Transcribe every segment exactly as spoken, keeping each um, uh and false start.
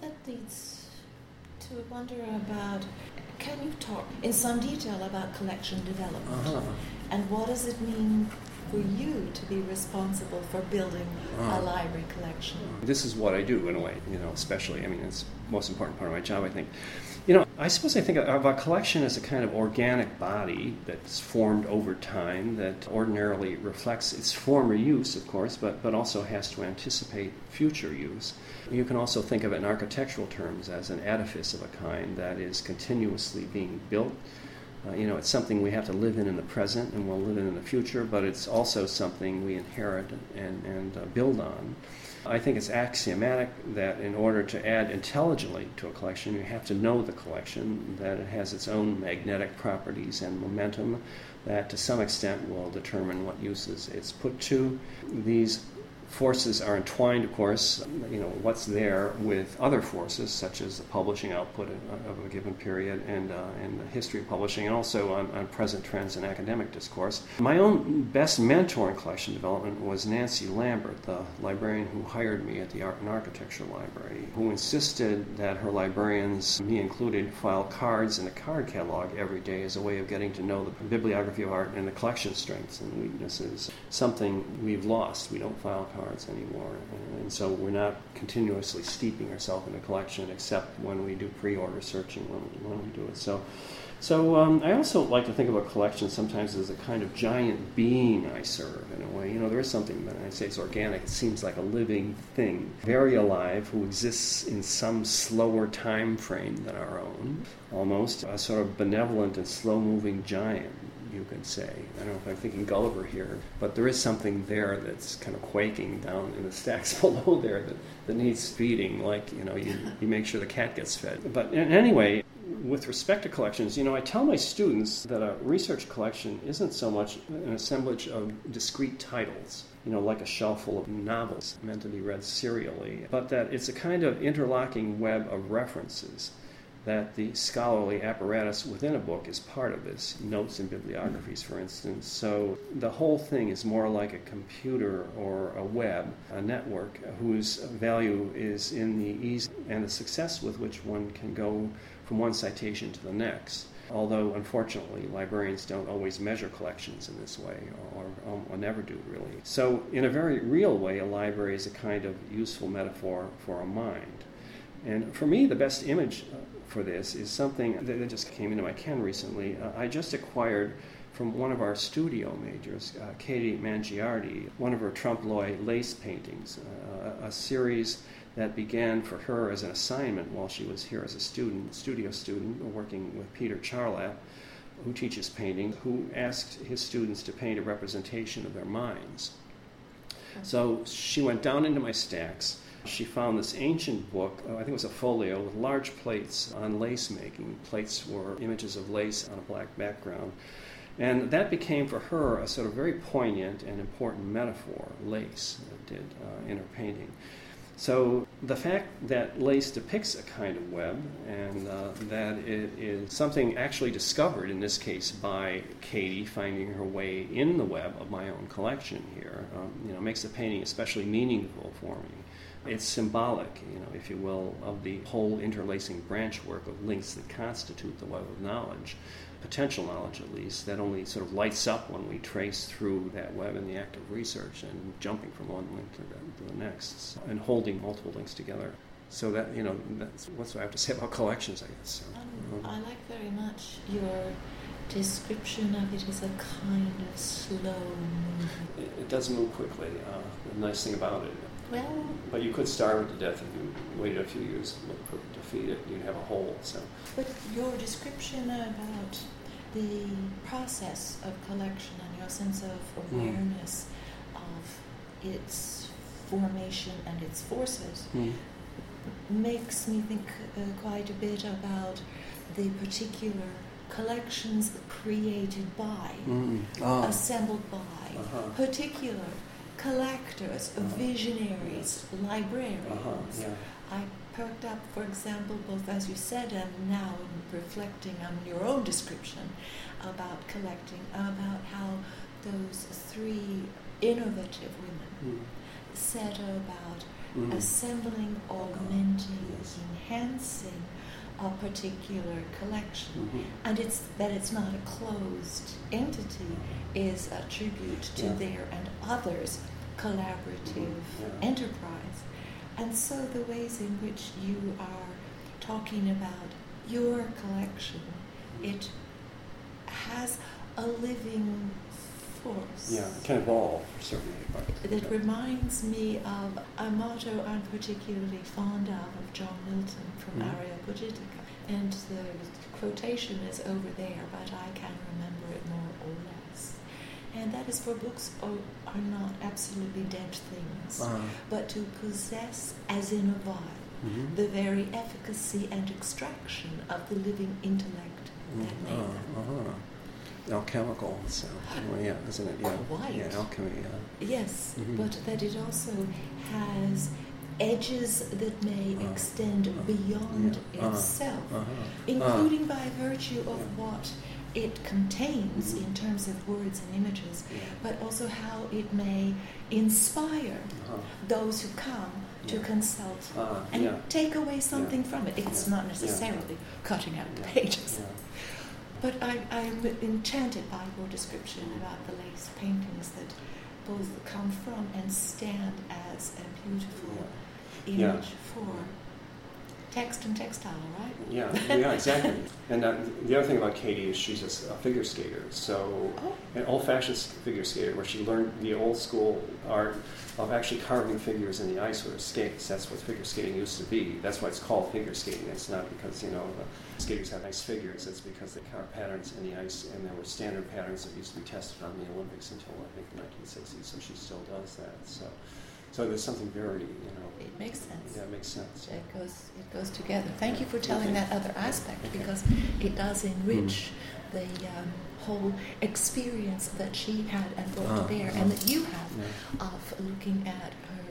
that leads to wonder about, can you talk in some detail about collection development? Uh-huh. And what does it mean for you to be responsible for building uh-huh. a library collection? This is what I do in a way, you know, especially, I mean, it's the most important part of my job, I think. You know, I suppose I think of a collection as a kind of organic body that's formed over time that ordinarily reflects its former use, of course, but, but also has to anticipate future use. You can also think of it in architectural terms as an edifice of a kind that is continuously being built. Uh, you know, it's something we have to live in in the present and we'll live in in the future, but it's also something we inherit and, and uh, build on. I think it's axiomatic that in order to add intelligently to a collection, you have to know the collection, that it has its own magnetic properties and momentum that to some extent will determine what uses it's put to. These forces are entwined, of course, you know, what's there with other forces, such as the publishing output of a given period and, uh, and the history of publishing, and also on, on present trends in academic discourse. My own best mentor in collection development was Nancy Lambert, the librarian who hired me at the Art and Architecture Library, who insisted that her librarians, me included, file cards in a card catalog every day as a way of getting to know the bibliography of art and the collection strengths and weaknesses, something we've lost. We don't file cards anymore, and so we're not continuously steeping ourselves in a collection except when we do pre-order searching when we, when we do it. So, so um, I also like to think of a collection sometimes as a kind of giant being I serve in a way. You know, there is something, when I say it's organic, it seems like a living thing, very alive, who exists in some slower time frame than our own, almost a sort of benevolent and slow-moving giant, you could say. I don't know if I'm thinking Gulliver here, but there is something there that's kind of quaking down in the stacks below there that, that needs feeding, like, you know, you, you make sure the cat gets fed. But in, anyway, with respect to collections, you know, I tell my students that a research collection isn't so much an assemblage of discrete titles, you know, like a shelf full of novels meant to be read serially, but that it's a kind of interlocking web of references, that the scholarly apparatus within a book is part of this, notes and bibliographies, for instance. So the whole thing is more like a computer or a web, a network, whose value is in the ease and the success with which one can go from one citation to the next. Although, unfortunately, librarians don't always measure collections in this way, or, or, or never do, really. So, in a very real way, a library is a kind of useful metaphor for a mind. And for me, the best image uh, for this is something that just came into my ken recently. Uh, I just acquired from one of our studio majors, uh, Katie Mangiardi, one of her trompe l'oeil lace paintings, uh, a series that began for her as an assignment while she was here as a student, studio student, working with Peter Charlap, who teaches painting, who asked his students to paint a representation of their minds. So she went down into my stacks. She found this ancient book, uh, I think it was a folio, with large plates on lace making. Plates were images of lace on a black background. And that became for her a sort of very poignant and important metaphor, lace, it did, uh, in her painting. So the fact that lace depicts a kind of web, and uh, that it is something actually discovered, in this case by Katie finding her way in the web of my own collection here, um, you know, makes the painting especially meaningful for me. It's symbolic, you know, if you will, of the whole interlacing branchwork of links that constitute the web of knowledge, potential knowledge at least, that only sort of lights up when we trace through that web in the act of research and jumping from one link to the, to the next and holding multiple links together. So that, you know, that's what I have to say about collections, I guess. So, um, I like very much your description of it as a kind of slow movement. It, it does move quickly. Uh, the nice thing about it. Well, but you could starve it to death if you waited a few years to feed it. You'd have a hole. So. But your description about the process of collection and your sense of awareness mm. of its formation and its forces mm. makes me think uh, quite a bit about the particular collections created by, mm. oh. assembled by, uh-huh. particular collectors, uh-huh. visionaries, yes. librarians. Uh-huh. Yeah. I perked up, for example, both as you said and now reflecting on your own description about collecting, about how those three innovative women mm. set about mm. assembling, augmenting, yes. enhancing a particular collection. Mm-hmm. And it's that it's not a closed entity is a tribute to Yeah. their and others' collaborative Yeah. enterprise. And so the ways in which you are talking about your collection, it has a living force. Yeah, it can evolve, certainly. But, That reminds me of a motto I'm particularly fond of, of John Milton from Mhm. Areopagitica. And the quotation is over there, but I can remember it more or less. And that is, for books are, are not absolutely dead things, uh, but to possess, as in a vial, mm-hmm. the very efficacy and extraction of the living intellect that made uh, them. uh-huh. Alchemical, so, well, yeah, isn't it? Yeah, Quite. yeah, alchemy, yeah. Yes, Mhm. but that it also has edges that may Uh, extend uh, beyond yeah, uh, itself, uh-huh. including by virtue of yeah. what it contains Mhm. in terms of words and images, Yeah. but also how it may inspire Uh-huh. those who come to Yeah. consult Uh, and yeah. take away something Yeah. from it. It's Yeah. not Yeah. necessarily cutting out Yeah. pages. Yeah. But I, I'm enchanted by your description about the lace paintings that both come from and stand as a beautiful Yeah. image for text and textile, right? Yeah, yeah, exactly. And uh, the other thing about Katie is she's a, s- a figure skater. So, Oh. an old-fashioned s- figure skater, where she learned the old school art of actually carving figures in the ice with her skates. That's what figure skating used to be. That's why it's called figure skating. It's not because, you know, the skaters have nice figures. It's because they carve patterns in the ice, and there were standard patterns that used to be tested on the Olympics until, I think, the nineteen sixties. So she still does that. So, so there's something very, you know. It makes sense. Yeah, it makes sense. It goes, it goes together. Thank you for telling Okay. that other aspect, Okay. because it does enrich the um, whole experience that she had and brought Ah, to bear, ah. and that you have Yeah. of looking at her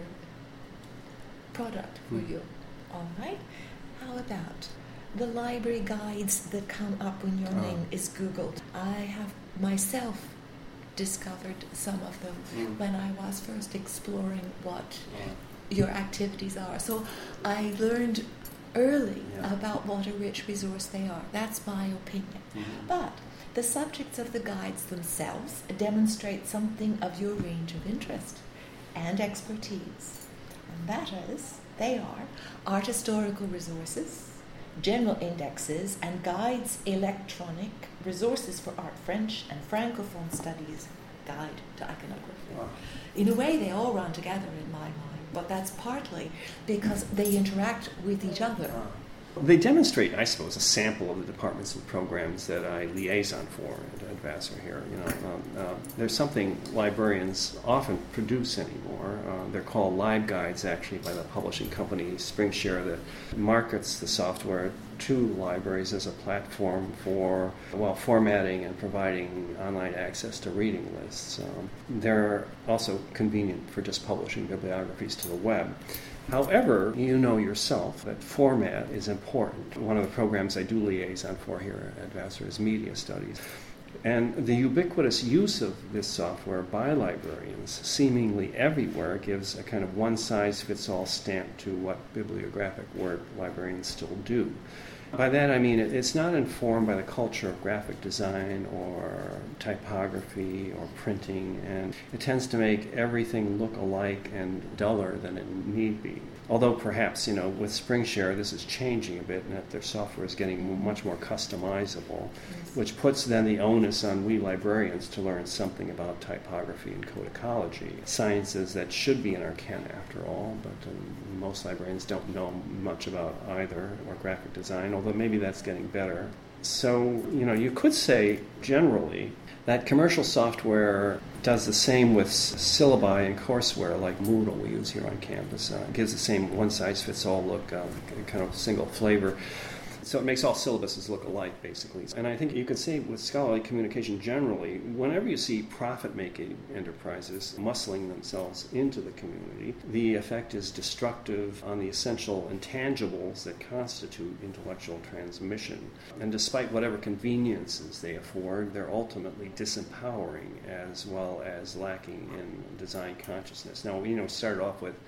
product for Hmm. you. All right. How about the library guides that come up when your Ah. name is Googled? I have myself discovered some of them Mm. when I was first exploring what Uh, your activities are. So I learned early Yeah. about what a rich resource they are. That's my opinion. Mhm. But the subjects of the guides themselves demonstrate something of your range of interest and expertise. And that is, they are art historical resources, general indexes, and guides electronic resources for art French and Francophone studies, guide to iconography. Wow. In a way, they all run together in my mind, but that's partly because they interact with each other. Ah. They demonstrate, I suppose, a sample of the departments and programs that I liaison for at, at Vassar here. You know, um, uh, there's something librarians often produce anymore. Uh, they're called Live Guides, actually, by the publishing company SpringShare, that markets the software to libraries as a platform for, well, formatting and providing online access to reading lists. Um, they're also convenient for just publishing bibliographies to the web. However, you know yourself that format is important. One of the programs I do liaison for here at Vassar is Media Studies. And the ubiquitous use of this software by librarians, seemingly everywhere, gives a kind of one-size-fits-all stamp to what bibliographic work librarians still do. By that I mean it, it's not informed by the culture of graphic design or typography or printing, and it tends to make everything look alike and duller than it need be. Although perhaps, you know, with SpringShare this is changing a bit, and that their software is getting much more customizable, Yes. which puts then the onus on we librarians to learn something about typography and codicology, sciences that should be in our ken after all, but um, most librarians don't know much about either, or graphic design, although maybe that's getting better. So, you know, you could say generally that commercial software does the same with syllabi and courseware, like Moodle we use here on campus. Uh, it gives the same one-size-fits-all look, uh, kind of single flavor. So it makes all syllabuses look alike, basically. And I think you could say with scholarly communication generally, whenever you see profit-making enterprises muscling themselves into the community, the effect is destructive on the essential intangibles that constitute intellectual transmission. And despite whatever conveniences they afford, they're ultimately disempowering as well as lacking in design consciousness. Now, you know, started off with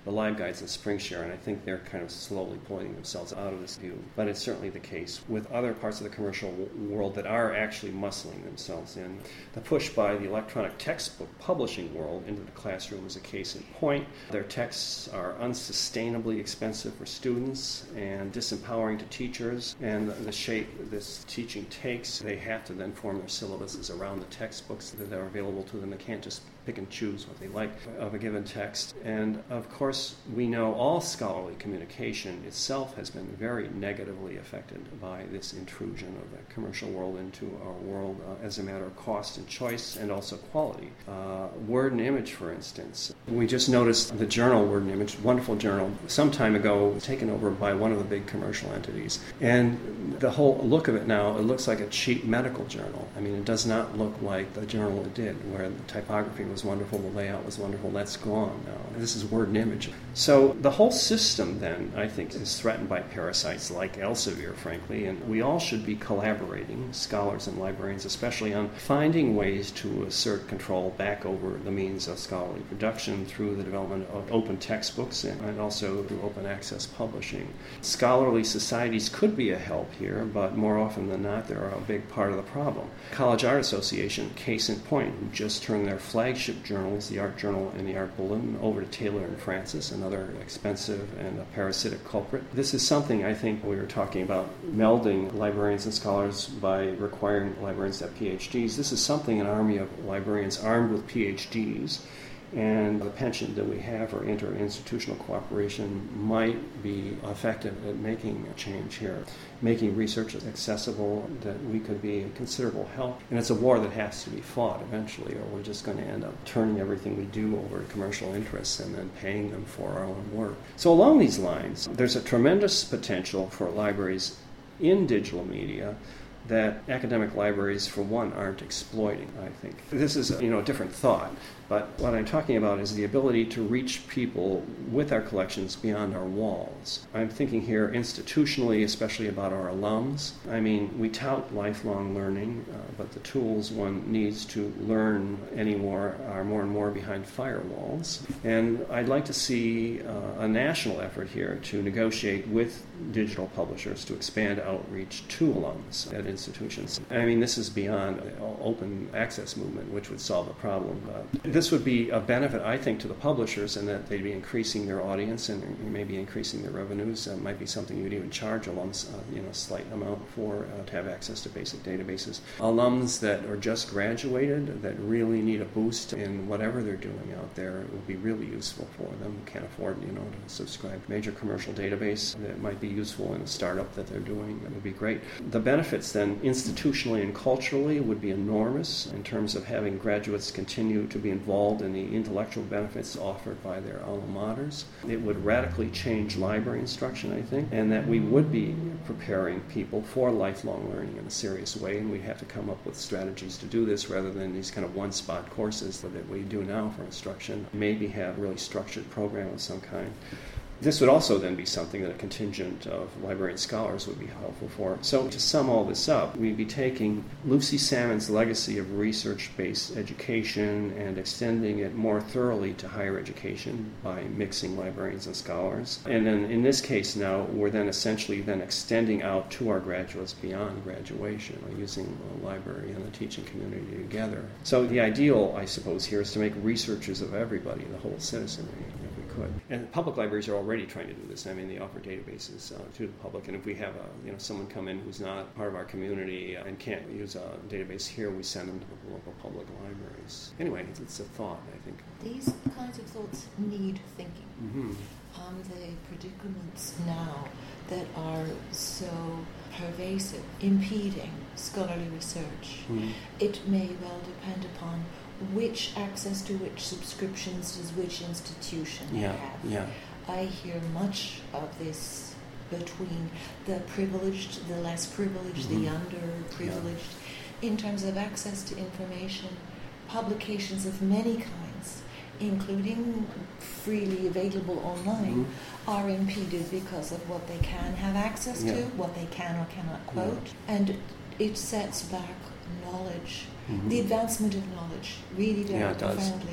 the LibGuides and SpringShare, and I think they're kind of slowly pulling themselves out of this view. But it's certainly the case with other parts of the commercial w- world that are actually muscling themselves in. The push by the electronic textbook publishing world into the classroom is a case in point. Their texts are unsustainably expensive for students and disempowering to teachers, and the shape this teaching takes, they have to then form their syllabuses around the textbooks that are available to them. They can't just pick and choose what they like of a given text. And of course, we know all scholarly communication itself has been very negatively affected by this intrusion of the commercial world into our world uh, as a matter of cost and choice and also quality. Uh, Word and Image, for instance. We just noticed the journal Word and Image, wonderful journal, some time ago taken over by one of the big commercial entities. And the whole look of it now, it looks like a cheap medical journal. I mean, it does not look like the journal it did, where the typography was wonderful, the layout was wonderful. That's gone now. This is Word and Image. So the whole system then, I think, is threatened by parasites like Elsevier, frankly, and we all should be collaborating, scholars and librarians especially, on finding ways to assert control back over the means of scholarly production through the development of open textbooks and, and also through open access publishing. Scholarly societies could be a help here, but more often than not, they're a big part of the problem. College Art Association, case in point, who just turned their flagship journals, the Art Journal and the Art Bulletin, over to Taylor and Francis, another expensive and a parasitic culprit. This is something I think we were talking about, melding librarians and scholars by requiring librarians to have P H Ds. This is something an army of librarians armed with P H Ds and the penchant that we have for interinstitutional cooperation might be effective at making a change here, making research accessible, that we could be a considerable help. And it's a war that has to be fought eventually, or we're just going to end up turning everything we do over to commercial interests and then paying them for our own work. So along these lines, there's a tremendous potential for libraries in digital media that academic libraries, for one, aren't exploiting, I think. This is, you know, a different thought, but what I'm talking about is the ability to reach people with our collections beyond our walls. I'm thinking here institutionally, especially about our alums. I mean, we tout lifelong learning, uh, but the tools one needs to learn anymore are more and more behind firewalls. And I'd like to see uh, a national effort here to negotiate with digital publishers to expand outreach to alums at institutions. I mean, this is beyond the open access movement, which would solve the problem. Uh, this would be a benefit, I think, to the publishers in that they'd be increasing their audience and maybe increasing their revenues. It might be something you'd even charge alums, uh, you know, a slight amount for uh, to have access to basic databases. Alums that are just graduated, that really need a boost in whatever they're doing out there, it would be really useful for them. Can't afford, you know, to subscribe to a major commercial database. That might be useful in a startup that they're doing. That would be great. The benefits then institutionally and culturally would be enormous in terms of having graduates continue to be involved in the intellectual benefits offered by their alma maters. It would radically change library instruction, I think, and that we would be preparing people for lifelong learning in a serious way, and we'd have to come up with strategies to do this rather than these kind of one-spot courses that we do now for instruction. Maybe have a really structured program of some kind. This would also then be something that a contingent of librarian scholars would be helpful for. So to sum all this up, we'd be taking Lucy Salmon's legacy of research-based education and extending it more thoroughly to higher education by mixing librarians and scholars. And then in this case now, we're then essentially then extending out to our graduates beyond graduation, or using the library and the teaching community together. So the ideal, I suppose, here is to make researchers of everybody, the whole citizenry, if we could. And public libraries are already trying to do this. I mean, they offer databases uh, to the public, and if we have a, you know, someone come in who's not part of our community uh, and can't use a database here, we send them to the local public libraries. Anyway, it's, it's a thought, I think. These kinds of thoughts need thinking. Mm-hmm. Um, the predicaments now that are so pervasive, impeding scholarly research, mm-hmm. it may well depend upon which access to which subscriptions does which institution yeah, have. Yeah. I hear much of this between the privileged, the less privileged, mm-hmm. the underprivileged, yeah. in terms of access to information. Publications of many kinds, including freely available online, mm-hmm. are impeded because of what they can have access yeah. to, what they can or cannot quote, yeah. and it sets back knowledge. Mm-hmm. The advancement of knowledge, really very yeah, profoundly.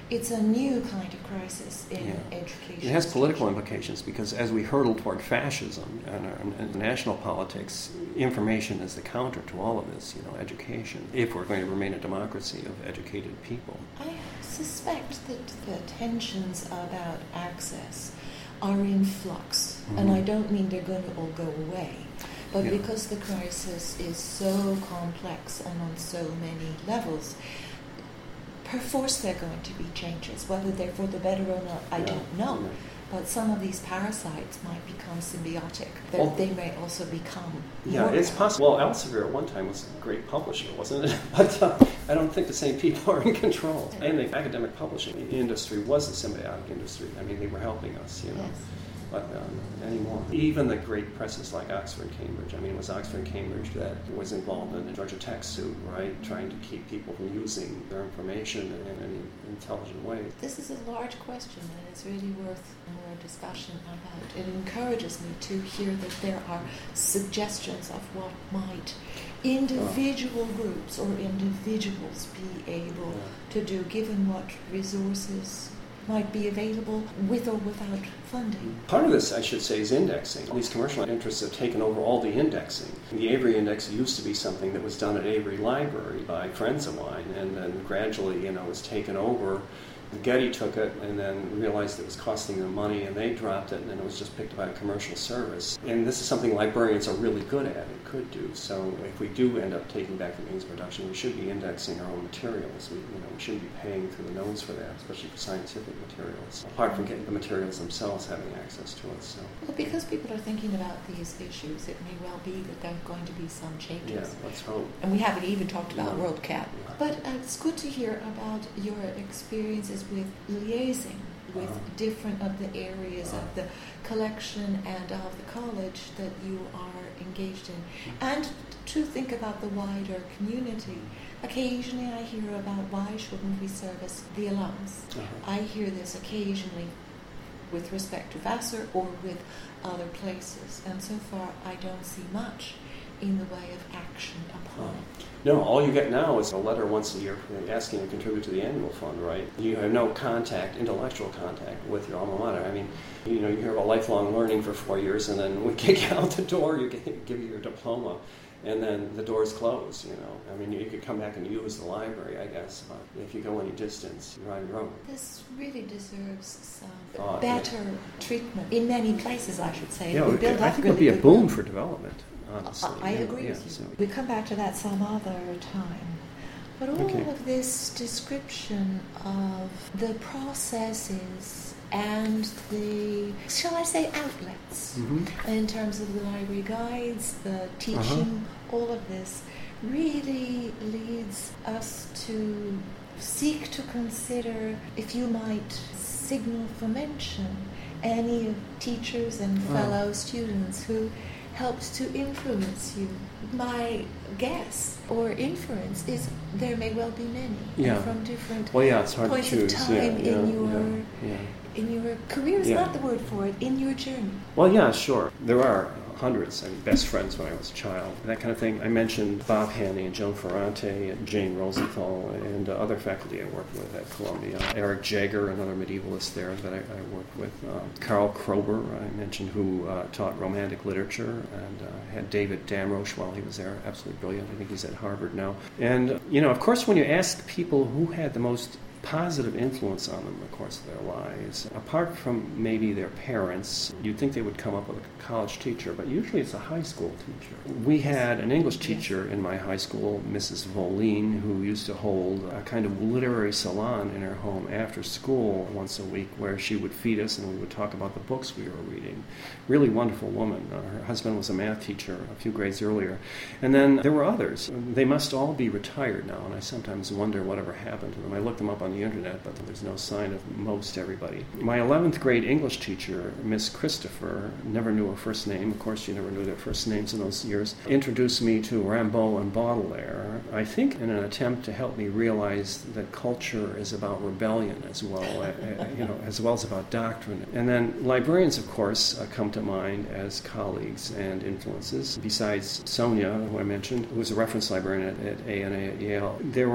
it's a new kind of crisis in yeah. education. It has political implications because as we hurtle toward fascism and, and national politics, information is the counter to all of this, you know, education, if we're going to remain a democracy of educated people. I suspect that the tensions about access are in flux, mm-hmm. and I don't mean they're going to all go away. But yeah. because the crisis is so complex and on so many levels, perforce there are going to be changes. Whether they're for the better or not, I yeah. don't know. Yeah. But some of these parasites might become symbiotic. Well, they may also become Yeah, it's possible. Well, Elsevier at one time was a great publisher, wasn't it? But uh, I don't think the same people are in control. And the academic publishing industry was a symbiotic industry. I mean, they were helping us, you know. Yes. But um, anymore. Even the great presses like Oxford and Cambridge. I mean, it was Oxford and Cambridge that was involved in the Georgia Tech suit, right? Trying to keep people from using their information in an intelligent way. This is a large question, and it's really worth more discussion about. It encourages me to hear that there are suggestions of what might individual oh. groups or individuals be able yeah. to do, given what resources might be available with or without funding. Part of this, I should say, is indexing. These commercial interests have taken over all the indexing. The Avery Index used to be something that was done at Avery Library by friends of mine, and then gradually, you know, was taken over. Getty took it and then realized it was costing them money, and they dropped it, and then it was just picked up by a commercial service. And this is something librarians are really good at and could do. So if we do end up taking back the means of production, we should be indexing our own materials. We, you know, we shouldn't be paying through the nose for that, especially for scientific materials, apart from getting the materials themselves having access to it. So. Well, because people are thinking about these issues, it may well be that there are going to be some changes. Yeah, let's hope. And we haven't even talked about no. WorldCat. Yeah. But uh, it's good to hear about your experiences with liaising with uh-huh. different of the areas uh-huh. of the collection and of the college that you are engaged in, mm-hmm. and to think about the wider community. Occasionally I hear about why shouldn't we service the alums. Uh-huh. I hear this occasionally with respect to Vassar or with other places, and so far I don't see much in the way of action upon uh-huh. it. No, all you get now is a letter once a year asking to contribute to the annual fund, right? You have no contact, intellectual contact with your alma mater. I mean, you know, you hear about lifelong learning for four years, and then we kick you out the door, you get, give you your diploma, and then the doors close, you know. I mean, you could come back and use the library, I guess, but if you go any distance, you're on your own. This really deserves some Thought, better yeah. treatment in many places, I should say. Yeah, we build I up think really it would be a good boom will. for development. Honestly, I yeah, agree yeah, with you. so. We'll come back to that some other time. But all okay. of this description of the processes and the, shall I say, outlets, mm-hmm. in terms of the library guides, the teaching, uh-huh. all of this really leads us to seek to consider, if you might signal for mention, any teachers and fellow oh. students who helped to influence you. My guess or inference is there may well be many yeah. from different well, yeah, it's hard points to choose. of time yeah, in yeah, your yeah, yeah. in your career is yeah. not the word for it, in your journey. Well, yeah, sure. There are hundreds. I mean, best friends when I was a child, that kind of thing. I mentioned Bob Haney and Joan Ferrante and Jane Rosenthal and uh, other faculty I worked with at Columbia. Eric Jager, another medievalist there that I, I worked with. Uh, Carl Krober, I mentioned, who uh, taught Romantic literature, and uh, had David Damrosch while he was there. Absolutely brilliant. I think he's at Harvard now. And, you know, of course, when you ask people who had the most positive influence on them, of course, of their lives. Apart from maybe their parents, you'd think they would come up with a college teacher, but usually it's a high school teacher. We had an English teacher in my high school, Missus Voline, who used to hold a kind of literary salon in her home after school once a week, where she would feed us and we would talk about the books we were reading. Really wonderful woman. Uh, her husband was a math teacher a few grades earlier. And then there were others. They must all be retired now, and I sometimes wonder whatever happened to them. I looked them up on the internet, but there's no sign of most everybody. My eleventh grade English teacher, Miss Christopher, never knew her first name. Of course, you never knew their first names in those years. Introduced me to Rimbaud and Baudelaire, I think in an attempt to help me realize that culture is about rebellion as well, uh, you know, as well as about doctrine. And then librarians, of course, uh, come to mind as colleagues and influences. Besides Sonia, who I mentioned, who was a reference librarian at, at A and A at Yale, there were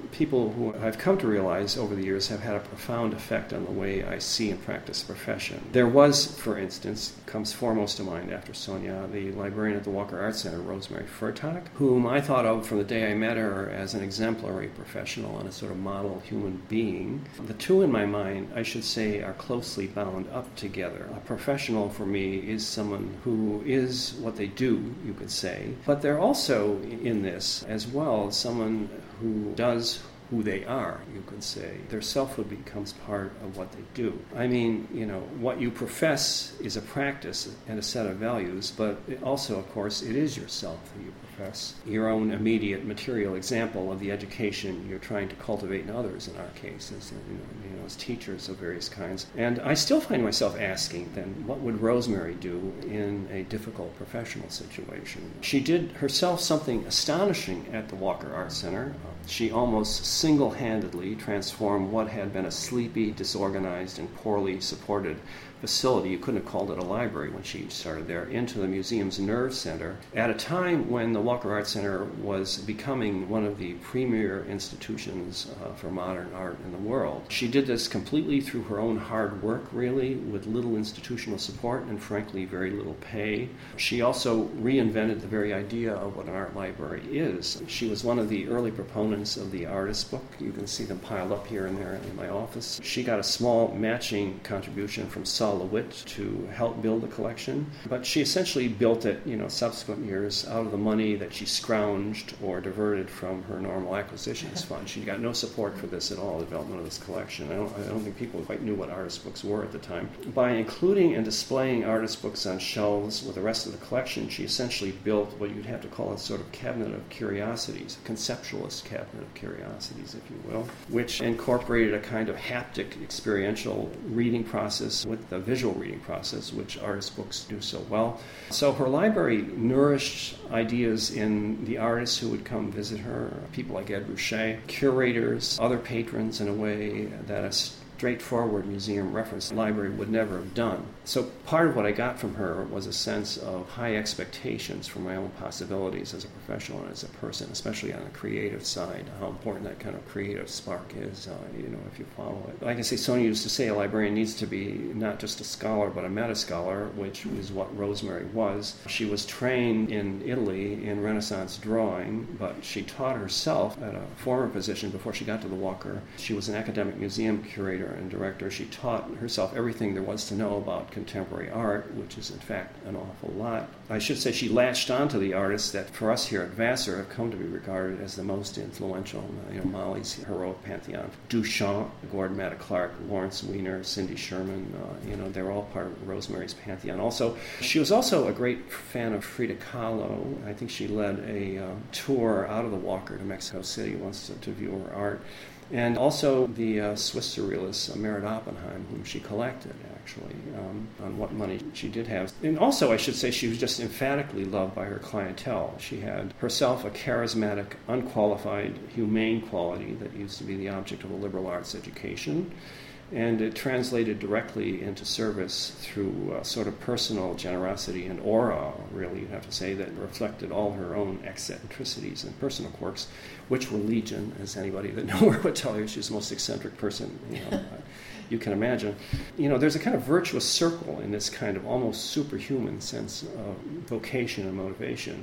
people who I've come to realize over the years have had a profound effect on the way I see and practice the profession. There was, for instance, comes foremost to mind after Sonia, the librarian at the Walker Art Center, Rosemary Furtak, whom I thought of from the day I met her as an exemplary professional and a sort of model human being. The two in my mind, I should say, are closely bound up together. A professional for me is someone who is what they do, you could say, but they're also in this as well someone who does who they are, you could say. Their selfhood becomes part of what they do. I mean, you know, what you profess is a practice and a set of values, but it also, of course, it is yourself that you profess. Your own immediate material example of the education you're trying to cultivate in others, in our case, as, you know, you know, as teachers of various kinds. And I still find myself asking, then, what would Rosemary do in a difficult professional situation? She did herself something astonishing at the Walker Art Center. She almost single-handedly transformed what had been a sleepy, disorganized, and poorly supported facility, you couldn't have called it a library when she started there, into the museum's nerve center at a time when the Walker Art Center was becoming one of the premier institutions uh, for modern art in the world. She did this completely through her own hard work, really, with little institutional support and, frankly, very little pay. She also reinvented the very idea of what an art library is. She was one of the early proponents of the artist book. You can see them piled up here and there in my office. She got a small matching contribution from Saul LeWitt to help build the collection, but she essentially built it, you know, subsequent years out of the money that she scrounged or diverted from her normal acquisitions fund. She got no support for this at all, the development of this collection. I don't, I don't think people quite knew what artist books were at the time. By including and displaying artist books on shelves with the rest of the collection, she essentially built what you'd have to call a sort of cabinet of curiosities, a conceptualist cabinet of curiosities, if you will, which incorporated a kind of haptic experiential reading process with the visual reading process, which artist books do so well. So her library nourished ideas in the artists who would come visit her, people like Ed Ruscha, curators, other patrons, in a way that a straightforward museum reference library would never have done. So part of what I got from her was a sense of high expectations for my own possibilities as a professional and as a person, especially on the creative side, how important that kind of creative spark is, uh, you know, if you follow it. Like I say, Sonia used to say a librarian needs to be not just a scholar, but a meta-scholar, which is what Rosemary was. She was trained in Italy in Renaissance drawing, but she taught herself at a former position before she got to the Walker. She was an academic museum curator and director. She taught herself everything there was to know about contemporary art, which is in fact an awful lot. I should say she latched onto the artists that for us here at Vassar have come to be regarded as the most influential. You know, Molly's heroic pantheon. Duchamp, Gordon Matta Clark, Lawrence Weiner, Cindy Sherman, uh, you know, they're all part of Rosemary's pantheon. Also, she was also a great fan of Frida Kahlo. I think she led a um, tour out of the Walker to Mexico City once to, to view her art. And also the uh, Swiss surrealist uh, Merritt Oppenheim, whom she collected, actually, um, on what money she did have. And also, I should say, she was just emphatically loved by her clientele. She had herself a charismatic, unqualified, humane quality that used to be the object of a liberal arts education. And it translated directly into service through uh, sort of personal generosity and aura, really, you'd have to say, that reflected all her own eccentricities and personal quirks, which were legion, as anybody that knew her would tell you. She's the most eccentric person, you know, you can imagine. You know, there's a kind of virtuous circle in this kind of almost superhuman sense of vocation and motivation.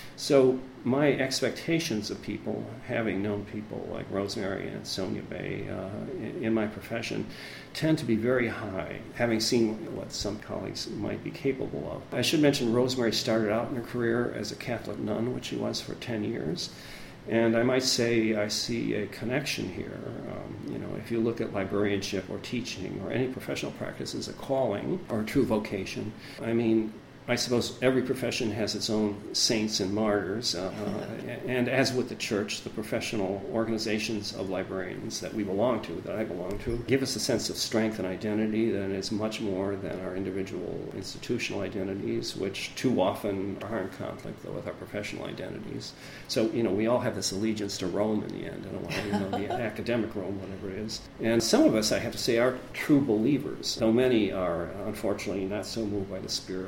So my expectations of people, having known people like Rosemary and Sonia Bay uh, in, in my profession, tend to be very high, having seen what some colleagues might be capable of. I should mention Rosemary started out in her career as a Catholic nun, which she was for ten years. And I might say I see a connection here. Um, you know, if you look at librarianship or teaching or any professional practice as a calling or a true vocation, I mean, I suppose every profession has its own saints and martyrs, uh, uh, and as with the church, the professional organizations of librarians that we belong to, that I belong to, give us a sense of strength and identity that is much more than our individual institutional identities, which too often are in conflict, though, with our professional identities. So, you know, we all have this allegiance to Rome in the end, in a way, you know, the academic Rome, whatever it is. And some of us, I have to say, are true believers, though many are, unfortunately, not so moved by the Spirit as one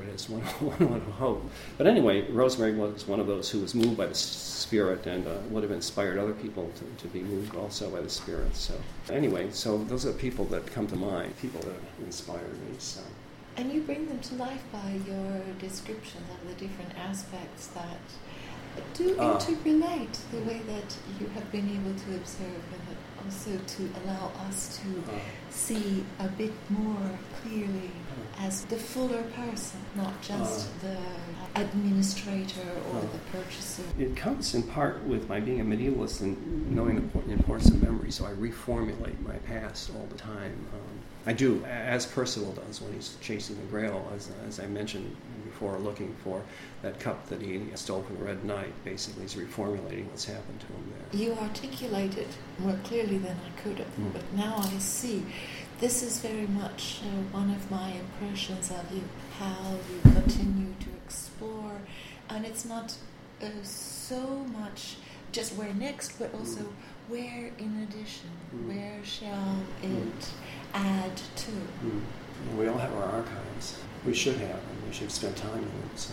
one would hope. But anyway, Rosemary was one of those who was moved by the Spirit and uh, would have inspired other people to, to be moved also by the Spirit. So anyway, so those are people that come to mind, people that inspire me. So. And you bring them to life by your descriptions of the different aspects that do uh, interrelate the way that you have been able to observe, and also to allow us to uh, see a bit more clearly uh, as the fuller person, not just uh, the administrator or uh, the purchaser. It comes in part with my being a medievalist and knowing the importance of memory, so I reformulate my past all the time. Um, I do, as Percival does when he's chasing the Grail, as, as I mentioned before, looking for that cup that he stole from the Red Knight. Basically, he's reformulating what's happened to him there. You articulate it more clearly than I could have, mm. but now I see. This is very much uh, one of my impressions of you, how you continue to explore, and it's not uh, so much just where next, but also mm. where in addition, mm. where shall it mm. add to? Mm. We all have our archives. We should have, and we should spend time in them. So.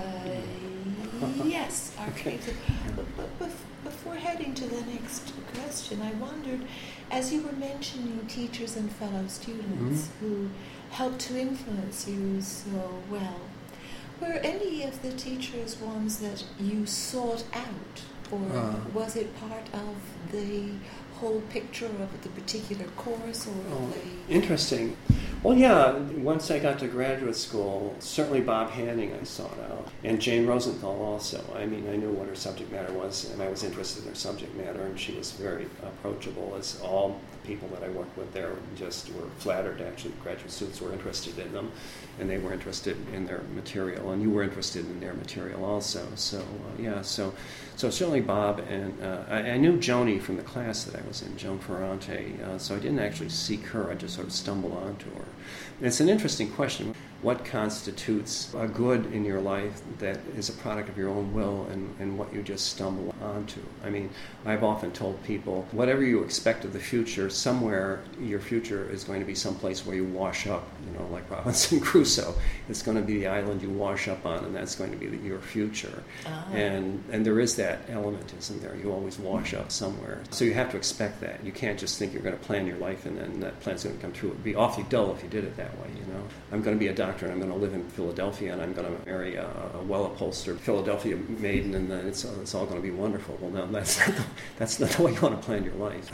Uh, yes, archives. Okay. But, but, but before heading to the next question, I wondered, as you were mentioning teachers and fellow students mm-hmm. who helped to influence you so well, were any of the teachers ones that you sought out, or uh, was it part of the whole picture of the particular course? Or oh, the interesting. Well, yeah, once I got to graduate school, certainly Bob Hanning I sought out, and Jane Rosenthal also. I mean, I knew what her subject matter was, and I was interested in her subject matter, and she was very approachable, as all the people that I worked with there just were flattered. Actually, graduate students were interested in them, and they were interested in their material, and you were interested in their material also. So, uh, yeah, so so certainly Bob, and uh, I, I knew Joni from the class that I was in, Joan Ferrante, uh, so I didn't actually seek her, I just sort of stumbled onto her. And it's an interesting question. What constitutes a good in your life that is a product of your own will, and, and what you just stumble onto? I mean, I've often told people, whatever you expect of the future, somewhere your future is going to be someplace where you wash up, you know, like Robinson Crusoe. It's going to be the island you wash up on, and that's going to be the, your future. Ah. And and there is that element, isn't there? You always wash up somewhere. So you have to expect that. You can't just think you're going to plan your life and then that plan's going to come true. It would be awfully dull if you did it that way, you know. I'm going to be a doctor, and I'm going to live in Philadelphia, and I'm going to marry a, a well-upholstered Philadelphia maiden, and then it's, it's all going to be wonderful. Well, no, that's not the, that's not the way you want to plan your life.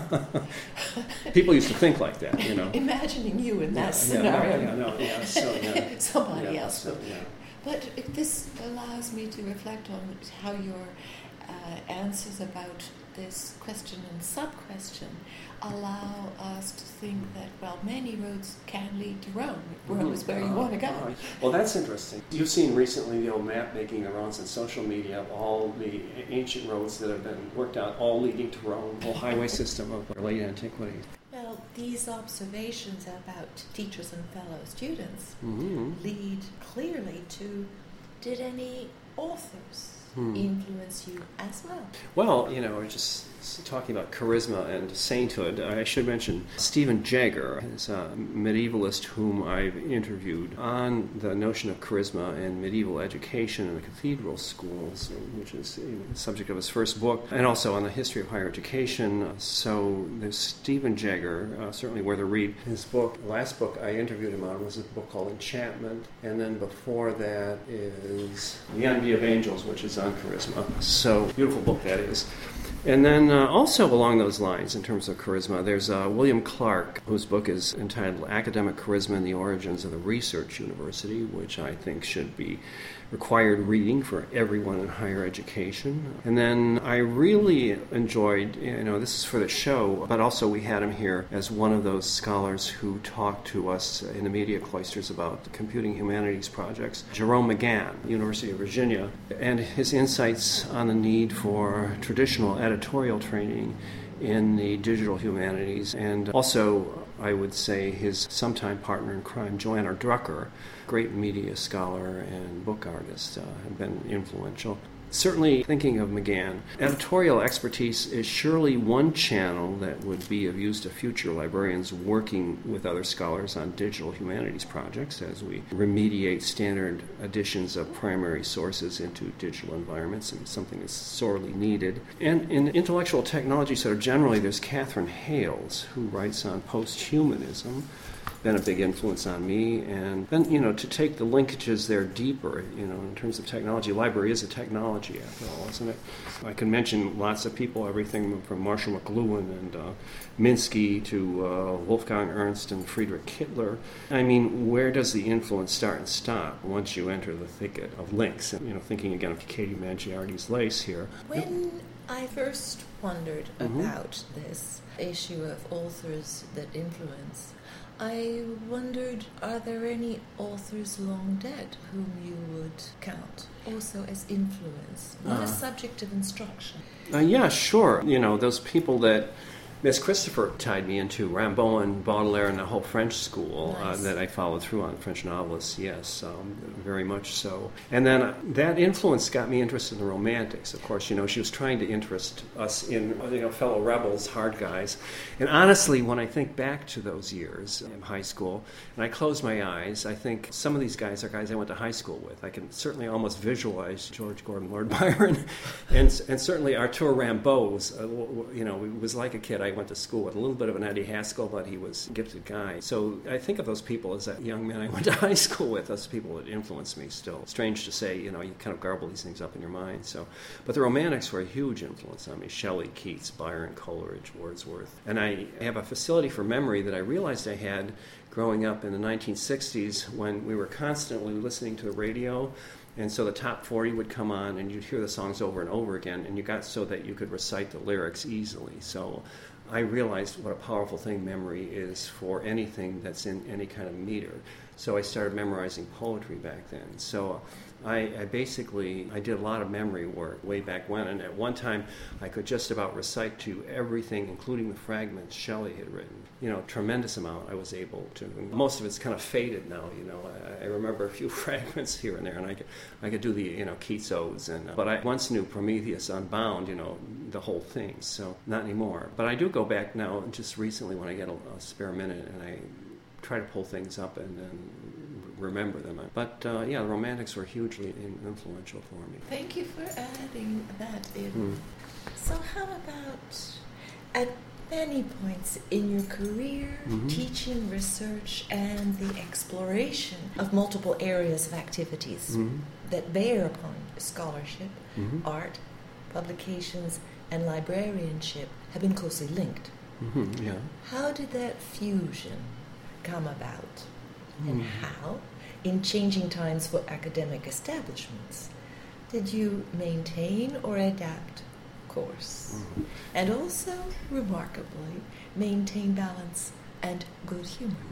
People used to think like that, you know. Imagining you in that yeah, scenario. Yeah, yeah, no, yeah, so, yeah. Somebody yeah, else. So, yeah. But this allows me to reflect on how your uh, answers about this question and sub-question allow us to think that, well, many roads can lead to Rome. Rome mm-hmm. is where you uh, want to go. Right. Well, that's interesting. You've seen recently the old map making the rounds on social media of all the ancient roads that have been worked out, all leading to Rome, the whole highway system of late antiquity. Well, these observations about teachers and fellow students mm-hmm. lead clearly to, did any authors Hmm. influence you as well? Well, you know, we're just talking about charisma and sainthood. I should mention Stephen Jagger is a medievalist whom I've interviewed on the notion of charisma and medieval education in the cathedral schools, which is the subject of his first book, and also on the history of higher education. So there's Stephen Jagger, uh, certainly worth a read. His book, the last book I interviewed him on was a book called Enchantment, and then before that is The Envy of Angels, which is on charisma. So, beautiful book that is. And then uh, also along those lines, in terms of charisma, there's uh, William Clark, whose book is entitled Academic Charisma and the Origins of the Research University, which I think should be required reading for everyone in higher education. And then I really enjoyed, you know, this is for the show, but also we had him here as one of those scholars who talked to us in the media cloisters about the computing humanities projects, Jerome McGann, University of Virginia, and his insights on the need for traditional editorial training in the digital humanities, and also, I would say, his sometime partner in crime, Joanna Drucker, great media scholar and book artist, uh, have been influential. certainly thinking of McGann, editorial expertise is surely one channel that would be of use to future librarians working with other scholars on digital humanities projects as we remediate standard editions of primary sources into digital environments, and something that's sorely needed. And in intellectual technology sort of generally, there's Catherine Hales, who writes on post-humanism, been a big influence on me. And then, you know, to take the linkages there deeper, you know, in terms of technology, library is a technology after all, isn't it? I can mention lots of people, everything from Marshall McLuhan and uh, Minsky to uh, Wolfgang Ernst and Friedrich Kittler. I mean, where does the influence start and stop once you enter the thicket of links? And, you know, thinking again of Katie Mangiarati's Lace here. When I first wondered Mm-hmm. about this issue of authors that influence, I wondered, are there any authors long dead whom you would count also as influence, not Uh. a subject of instruction? Uh, yeah, sure. You know, those people that Miss Christopher tied me into, Rimbaud and Baudelaire and the whole French school Nice. uh, that I followed through on, French novelists, yes, um, very much so. And then uh, that influence got me interested in the Romantics. Of course, you know, she was trying to interest us in, you know, fellow rebels, hard guys. And honestly, when I think back to those years in high school, and I close my eyes, I think some of these guys are guys I went to high school with. I can certainly almost visualize George Gordon, Lord Byron, and, and certainly Arthur Rimbaud was, uh, you know, was like a kid I went to school with, a little bit of an Eddie Haskell, but he was a gifted guy. So I think of those people as that young men I went to high school with, those people that influenced me still. Strange to say, you know, you kind of garble these things up in your mind. So, but the Romantics were a huge influence on me. Shelley, Keats, Byron, Coleridge, Wordsworth. And I have a facility for memory that I realized I had growing up in the nineteen sixties when we were constantly listening to the radio. And so the top forty would come on and you'd hear the songs over and over again, and you got so that you could recite the lyrics easily. So I realized what a powerful thing memory is for anything that's in any kind of meter. So I started memorizing poetry back then. So I, I basically, I did a lot of memory work way back when, and at one time I could just about recite to everything, including the fragments Shelley had written. You know, tremendous amount I was able to. And most of it's kind of faded now, you know. I, I remember a few fragments here and there, and I could, I could do the, you know, Keats odes. And, uh, but I once knew Prometheus Unbound, you know, the whole thing, so not anymore. But I do go back now, just recently when I get a, a spare minute, and I try to pull things up and then remember them. But uh, yeah, the Romantics were hugely influential for me. Thank you for adding that in. Hmm. So how about at many points in your career, Mhm. teaching, research, and the exploration of multiple areas of activities Mhm. that bear upon scholarship, Mhm. art, publications, and librarianship have been closely linked. Mhm, yeah. How did that fusion come about? And Mhm. how, in changing times for academic establishments, did you maintain or adapt course? Mhm. And also, remarkably, maintain balance and good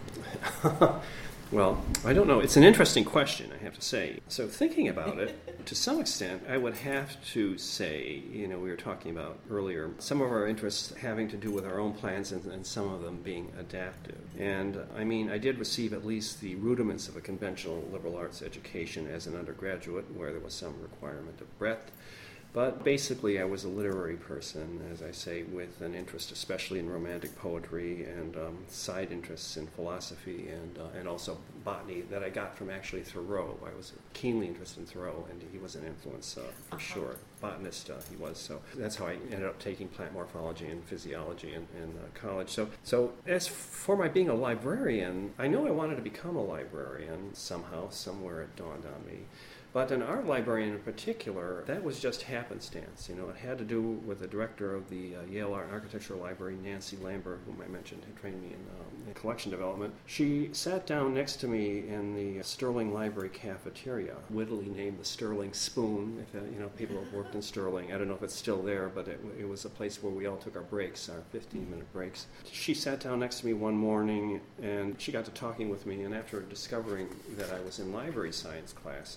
humor? Well, I don't know. It's an interesting question, I have to say. So thinking about it, to some extent, I would have to say, you know, we were talking about earlier, some of our interests having to do with our own plans and, and some of them being adaptive. And, I mean, I did receive at least the rudiments of a conventional liberal arts education as an undergraduate, where there was some requirement of breadth. But basically, I was a literary person, as I say, with an interest especially in romantic poetry and um, side interests in philosophy and uh, and also botany that I got from actually Thoreau. I was keenly interested in Thoreau, and he was an influence uh, for Uh-huh. sure. Botanist uh, he was. So that's how I ended up taking plant morphology and physiology in, in uh, college. So, so as for my being a librarian, I knew I wanted to become a librarian somehow, somewhere it dawned on me. But an art librarian in particular, that was just happenstance. You know, it had to do with the director of the uh, Yale Art and Architectural Library, Nancy Lambert, whom I mentioned, had trained me in, um, in collection development. She sat down next to me in the Sterling Library cafeteria, wittily named the Sterling Spoon. If uh, you know, people have worked in Sterling, I don't know if it's still there, but it, it was a place where we all took our breaks, our fifteen-minute breaks. She sat down next to me one morning, and she got to talking with me. And after discovering that I was in library science classes,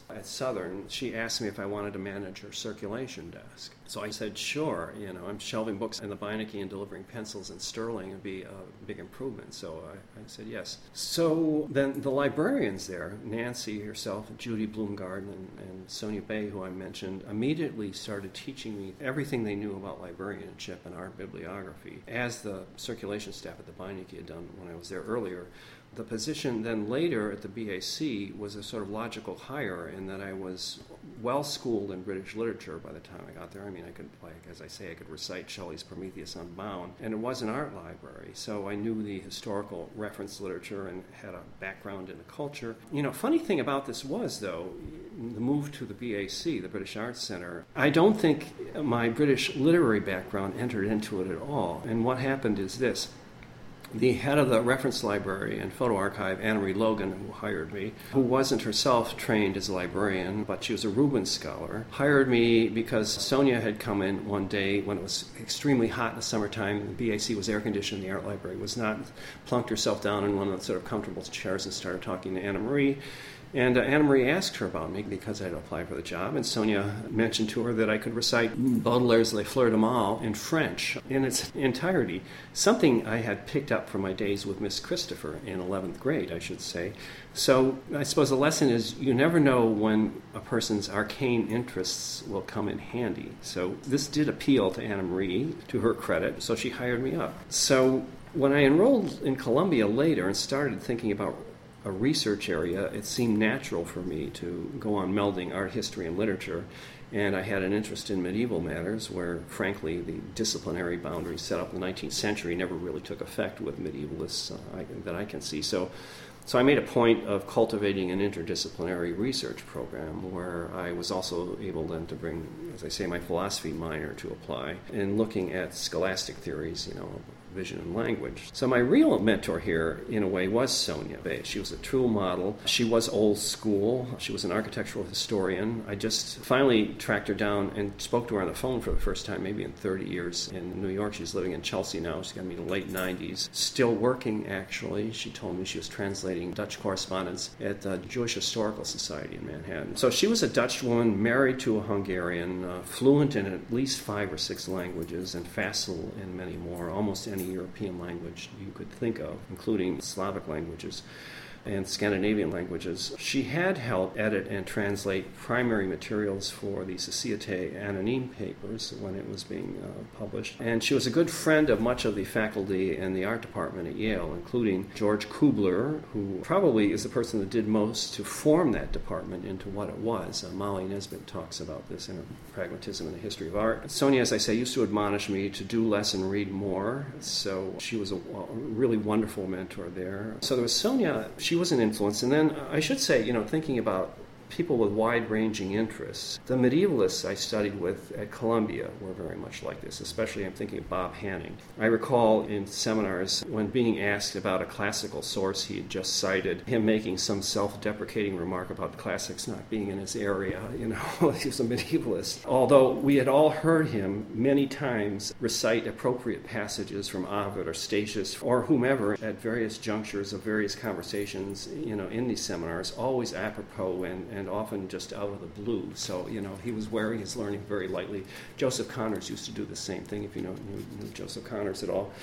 at Southern, she asked me if I wanted to manage her circulation desk. So I said, sure. You know, I'm shelving books in the Beinecke and delivering pencils in Sterling would be a big improvement. So I, I said yes. So then the librarians there, Nancy herself, Judy Bloomgarden, and, and Sonia Bay, who I mentioned, immediately started teaching me everything they knew about librarianship and art bibliography, as the circulation staff at the Beinecke had done when I was there earlier. The position then later at the B A C was a sort of logical hire in that I was well-schooled in British literature by the time I got there. I mean, I could, like, as I say, I could recite Shelley's Prometheus Unbound, and it was an art library, so I knew the historical reference literature and had a background in the culture. You know, funny thing about this was, though, the move to the B A C, the British Arts Center, I don't think my British literary background entered into it at all. And what happened is this. The head of the reference library and photo archive, Anna Marie Logan, who hired me, who wasn't herself trained as a librarian, but she was a Rubens scholar, hired me because Sonia had come in one day when it was extremely hot in the summertime. The B A C was air-conditioned, the art library was not, plunked herself down in one of the sort of comfortable chairs and started talking to Anna Marie. And uh, Anna Marie asked her about me because I had applied for the job, and Sonia mentioned to her that I could recite Baudelaire's Les Fleurs du Mal in French in its entirety, something I had picked up from my days with Miss Christopher in eleventh grade, I should say. So I suppose the lesson is you never know when a person's arcane interests will come in handy. So this did appeal to Anna Marie, to her credit, so she hired me up. So when I enrolled in Columbia later and started thinking about a research area, it seemed natural for me to go on melding art history and literature, and I had an interest in medieval matters where, frankly, the disciplinary boundaries set up in the nineteenth century never really took effect with medievalists uh, I, that I can see. So So I made a point of cultivating an interdisciplinary research program where I was also able then to bring, as I say, my philosophy minor to apply in looking at scholastic theories, you know, vision and language. So my real mentor here, in a way, was Sonia Bay. She was a true model. She was old school. She was an architectural historian. I just finally tracked her down and spoke to her on the phone for the first time, maybe in thirty years, in New York. She's living in Chelsea now. She's got me in the late nineties. Still working, actually. She told me she was translating Dutch correspondence at the Jewish Historical Society in Manhattan. So she was a Dutch woman, married to a Hungarian, uh, fluent in at least five or six languages, and facile in many more, almost any European language you could think of, including Slavic languages and Scandinavian languages. She had helped edit and translate primary materials for the Société Anonyme papers when it was being uh, published. And she was a good friend of much of the faculty in the art department at Yale, including George Kubler, who probably is the person that did most to form that department into what it was. Uh, Molly Nesbitt talks about this in her Pragmatism and the History of Art. Sonia, as I say, used to admonish me to do less and read more, so she was a, a really wonderful mentor there. So there was Sonia. She was an influence. And then I should say, you know, thinking about people with wide-ranging interests, the medievalists I studied with at Columbia were very much like this, especially I'm thinking of Bob Hanning. I recall in seminars when being asked about a classical source he had just cited, him making some self-deprecating remark about classics not being in his area, you know, he was a medievalist. Although we had all heard him many times recite appropriate passages from Ovid or Statius or whomever at various junctures of various conversations, you know, in these seminars, always apropos and, and and often just out of the blue. So, you know, he was wearing his learning very lightly. Joseph Connors used to do the same thing, if you know knew, knew Joseph Connors at all.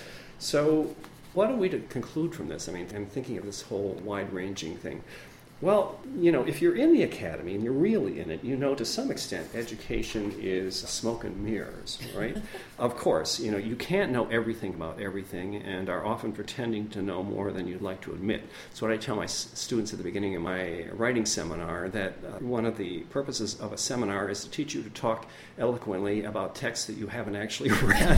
So what are we to conclude from this? I mean, I'm thinking of this whole wide-ranging thing. Well, you know, if you're in the academy and you're really in it, you know to some extent education is smoke and mirrors, right? Of course, you know, you can't know everything about everything and are often pretending to know more than you'd like to admit. So what I tell my students at the beginning of my writing seminar, that uh, one of the purposes of a seminar is to teach you to talk eloquently about texts that you haven't actually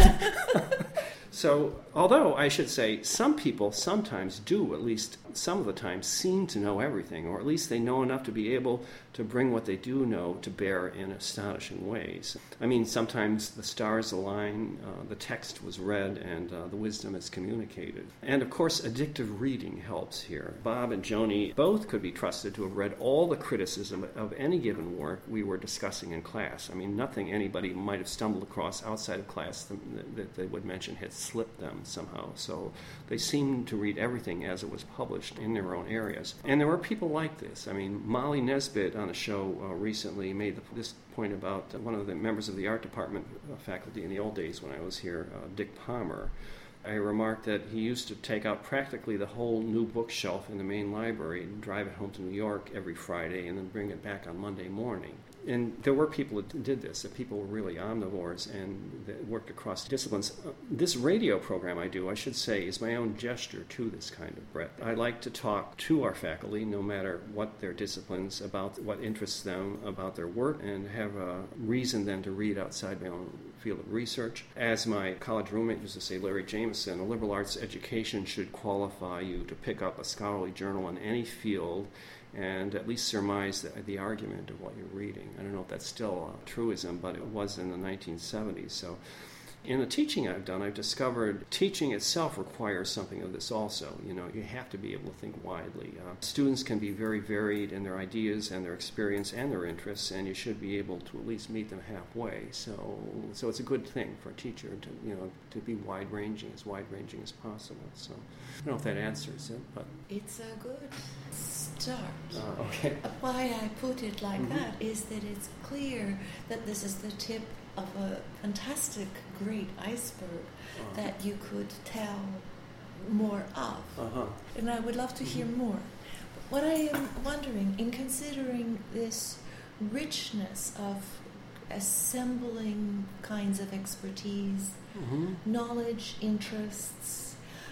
read. So, although I should say some people sometimes do, at least some of the time, seem to know everything, or at least they know enough to be able to bring what they do know to bear in astonishing ways. I mean, sometimes the stars align, uh, the text was read, and uh, the wisdom is communicated. And, of course, addictive reading helps here. Bob and Joni both could be trusted to have read all the criticism of any given work we were discussing in class. I mean, nothing anybody might have stumbled across outside of class that they would mention had slipped them somehow. So they seemed to read everything as it was published. established in their own areas. And there were people like this. I mean, Molly Nesbitt on a show uh, recently made the, this point about uh, one of the members of the art department uh, faculty in the old days when I was here, uh, Dick Palmer. I remarked that he used to take out practically the whole new bookshelf in the main library and drive it home to New York every Friday and then bring it back on Monday morning. And there were people that did this, that people were really omnivores and that worked across disciplines. Uh, this radio program I do, I should say, is my own gesture to this kind of breadth. I like to talk to our faculty, no matter what their disciplines, about what interests them, about their work, and have a reason then to read outside my own field of research. As my college roommate used to say, Larry Jameson, a liberal arts education should qualify you to pick up a scholarly journal in any field and at least surmise the, the argument of what you're reading. I don't know if that's still a truism, but it was in the nineteen seventies. So in the teaching I've done, I've discovered teaching itself requires something of this also. You know, you have to be able to think widely. Uh, students can be very varied in their ideas and their experience and their interests, and you should be able to at least meet them halfway. So, so it's a good thing for a teacher to, you know, to be wide-ranging, as wide-ranging as possible. So, I don't know if that answers it, but it's a good start. Uh, okay. Why I put it like Mm-hmm. that is that it's clear that this is the tip of a fantastic, great iceberg uh-huh. that you could tell more of. Uh-huh. And I would love to hear Mm-hmm. more. But what I am wondering, in considering this richness of assembling kinds of expertise, Mm-hmm. knowledge, interests,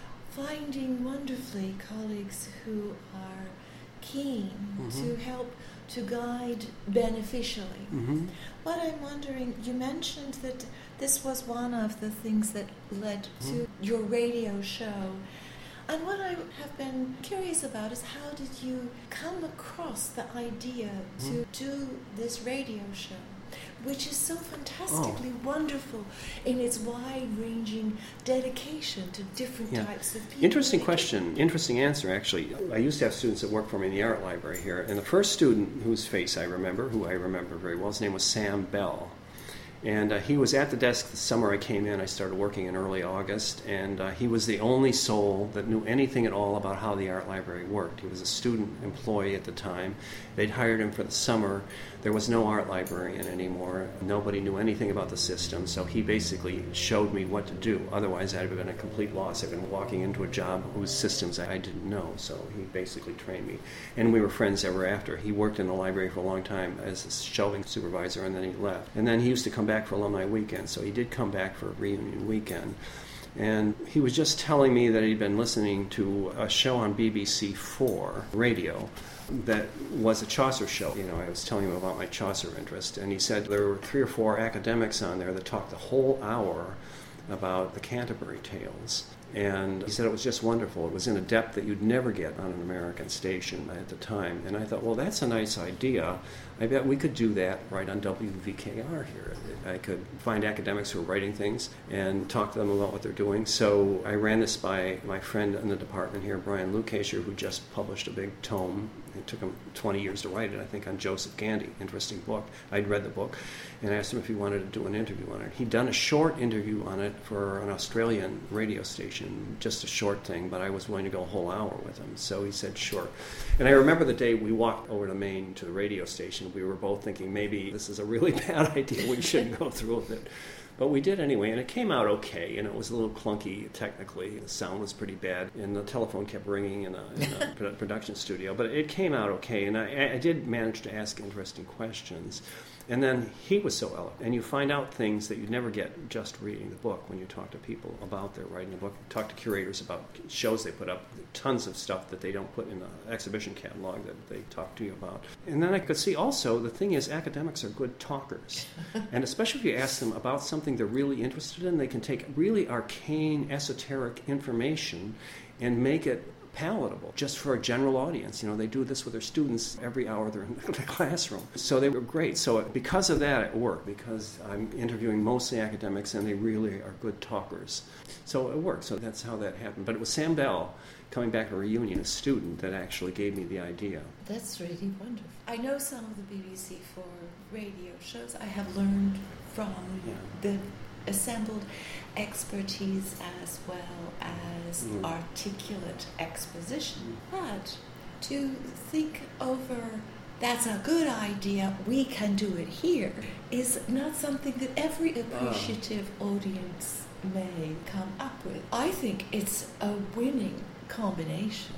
finding wonderfully colleagues who are keen Mm-hmm. to help to guide beneficially. Mm-hmm. What I'm wondering, you mentioned that this was one of the things that led Mm-hmm. to your radio show. And what I have been curious about is how did you come across the idea to Mm-hmm. do this radio show, which is so fantastically Oh. wonderful in its wide-ranging dedication to different Yeah. types of people. Interesting question. Interesting answer, actually. I used to have students that worked for me in the art library here, and the first student whose face I remember, who I remember very well, his name was Sam Bell. And uh, he was at the desk the summer I came in. I started working in early August, and uh, he was the only soul that knew anything at all about how the art library worked. He was a student employee at the time. They'd hired him for the summer. There was no art librarian anymore. Nobody knew anything about the system, so he basically showed me what to do. Otherwise, I'd have been a complete loss. I'd been walking into a job whose systems I didn't know, so he basically trained me. And we were friends ever after. He worked in the library for a long time as a shelving supervisor, and then he left. And then he used to come back for alumni weekend, so he did come back for a reunion weekend. And he was just telling me that he'd been listening to a show on B B C four radio that was a Chaucer show. You know, I was telling him about my Chaucer interest, and he said there were three or four academics on there that talked the whole hour about the Canterbury Tales. And he said it was just wonderful. It was in a depth that you'd never get on an American station at the time. And I thought, well, that's a nice idea. I bet we could do that right on W V K R here. I could find academics who are writing things and talk to them about what they're doing. So I ran this by my friend in the department here, Brian Lucasher, who just published a big tome. It took him twenty years to write it, I think, on Joseph Gandy. Interesting book. I'd read the book and asked him if he wanted to do an interview on it. He'd done a short interview on it for an Australian radio station, just a short thing, but I was willing to go a whole hour with him. So he said, sure. And I remember the day we walked over to Maine to the radio station, we were both thinking maybe this is a really bad idea, we shouldn't go through with it. But we did anyway, and it came out okay, and it was a little clunky technically. The sound was pretty bad, and the telephone kept ringing in a, in a production studio. But it came out okay, and I, I did manage to ask interesting questions. And then he was so eloquent. And you find out things that you never get just reading the book when you talk to people about their writing the book. Talk to curators about shows they put up, tons of stuff that they don't put in the exhibition catalog that they talk to you about. And then I could see also, the thing is, academics are good talkers. And especially if you ask them about something they're really interested in, they can take really arcane, esoteric information and make it palatable just for a general audience. You know, they do this with their students every hour they're in the classroom. So they were great. So because of that, it worked, because I'm interviewing mostly academics and they really are good talkers. So it worked. So that's how that happened. But it was Sam Bell, coming back from a reunion, a student, that actually gave me the idea. That's really wonderful. I know some of the B B C four radio shows. I have learned from Yeah. the assembled expertise as well as Mm. articulate exposition. But to think over, that's a good idea, we can do it here, is not something that every appreciative audience may come up with. I think it's a winning combination.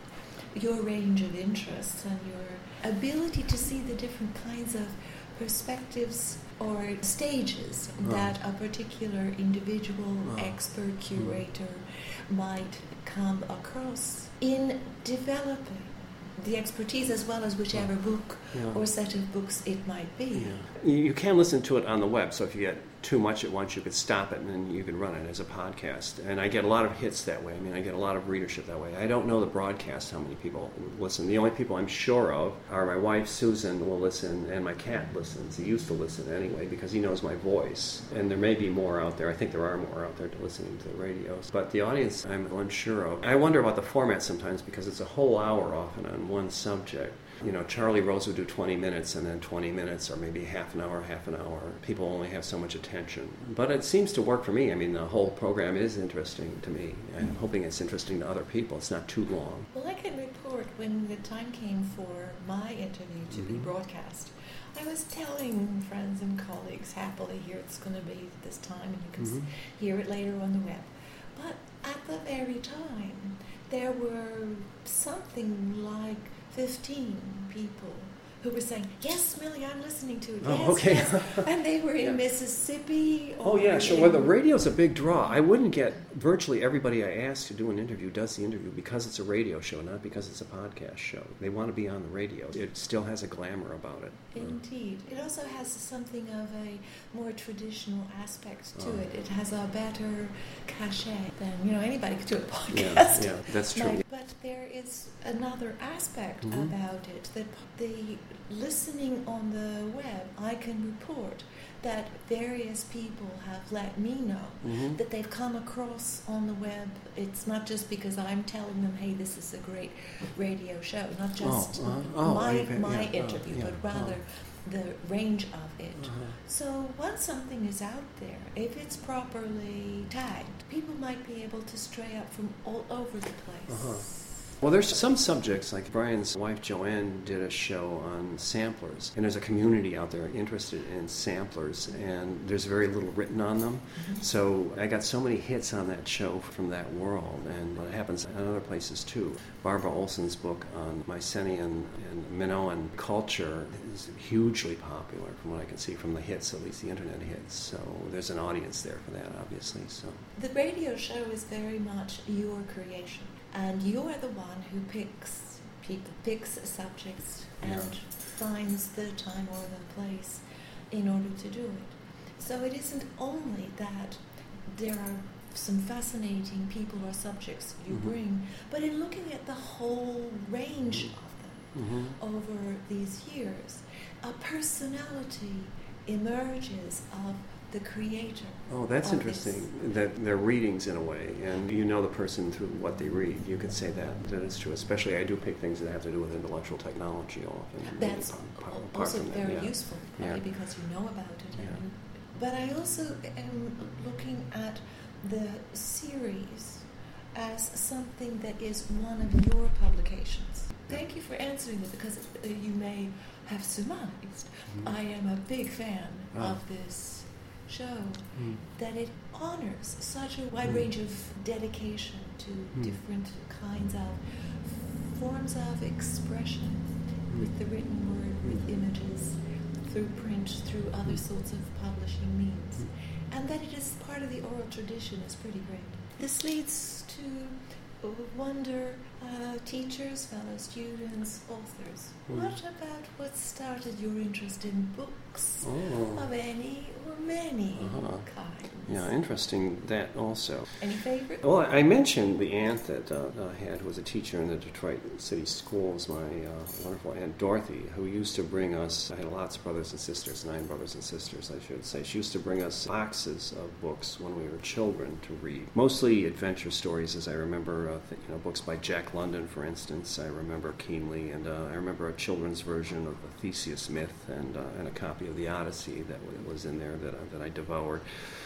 Your range of interests and your ability to see the different kinds of perspectives or stages Oh. that a particular individual, Oh. expert, curator might come across in developing the expertise as well as whichever book Yeah. or set of books it might be. Yeah. You, you can listen to it on the web, so if you get too much at once, you could stop it and then you can run it as a podcast. And I get a lot of hits that way. I mean, I get a lot of readership that way. I don't know the broadcast how many people listen. The only people I'm sure of are my wife, Susan, will listen, and my cat listens. He used to listen anyway because he knows my voice. And there may be more out there. I think there are more out there to listening to the radios. But the audience I'm unsure of. I wonder about the format sometimes because it's a whole hour often on one subject. You know, Charlie Rose would do twenty minutes and then twenty minutes or maybe half an hour, half an hour. People only have so much attention. But it seems to work for me. I mean, the whole program is interesting to me. I'm hoping it's interesting to other people. It's not too long. Well, I can report when the time came for my interview to be Mhm. broadcast, I was telling friends and colleagues happily, here it's going to be this time and you can Mhm. s- hear it later on the web. But at the very time, there were something like fifteen people who were saying, yes, Millie, I'm listening to it. Oh, Yes, okay. yes. And they were in Yeah. Mississippi. Oh, or yeah, sure. in- Well, the radio's a big draw. I wouldn't get virtually everybody I ask to do an interview does the interview because it's a radio show, not because it's a podcast show. They want to be on the radio. It still has a glamour about it. Indeed. It also has something of a more traditional aspect to Oh. it. It has a better cachet than, you know, anybody could do a Yeah, podcast. yeah, that's true. Like, but there is another aspect Mhm. about it, that the listening on the web, I can report that various people have let me know Mhm. that they've come across on the web. It's not just because I'm telling them, hey, this is a great radio show, not just uh-huh. Oh, my, you've- my yeah, oh, interview, yeah, but rather oh. the range of it. Uh-huh. So once something is out there, if it's properly tagged, people might be able to stray up from all over the place. Uh-huh. Well, there's some subjects, like Brian's wife Joanne did a show on samplers, and there's a community out there interested in samplers, and there's very little written on them. Mm-hmm. So I got so many hits on that show from that world, and it happens in other places too. Barbara Olson's book on Mycenaean and Minoan culture is hugely popular from what I can see from the hits, at least the internet hits. So there's an audience there for that, obviously. So The radio show is very much your creation, and you're the one who picks people, picks subjects, and Yeah. finds the time or the place in order to do it. So it isn't only that there are some fascinating people or subjects you Mhm. bring, but in looking at the whole range of them Mhm. over these years, a personality emerges of the creator. Oh, that's of interesting. That they're readings in a way, and you know the person through what they read. You could say that that is true. Especially, I do pick things that have to do with intellectual technology often. This. That's apart- apart also from that, very yeah. useful, partly Yeah. because you know about it. Yeah. And, but I also am looking at the series as something that is one of your publications. Thank you for answering it, because uh, you may have surmised Mhm. I am a big fan Ah. of this show, Mm. that it honors such a wide Mm. range of dedication to Mm. different kinds of forms of expression Mm. with the written word, with Mm. images, through print, through other Mm. sorts of publishing means. Mm. And that it is part of the oral tradition is pretty great. This leads to uh, wonder, uh, teachers, fellow students, authors. Mm. What about what started your interest in books Oh. of any or many Uh-huh. kinds? Yeah, interesting that also. Any favorite? Well, I mentioned the aunt that uh, I had, who was a teacher in the Detroit City Schools, my uh, wonderful Aunt Dorothy, who used to bring us, I had lots of brothers and sisters, nine brothers and sisters, I should say. She used to bring us boxes of books when we were children to read. Mostly adventure stories, as I remember, uh, th- you know, books by Jack London, for instance, I remember keenly, and uh, I remember a children's version of the Theseus myth and, uh, and a copy of the Odyssey that w- was in there that, uh, that I devoured.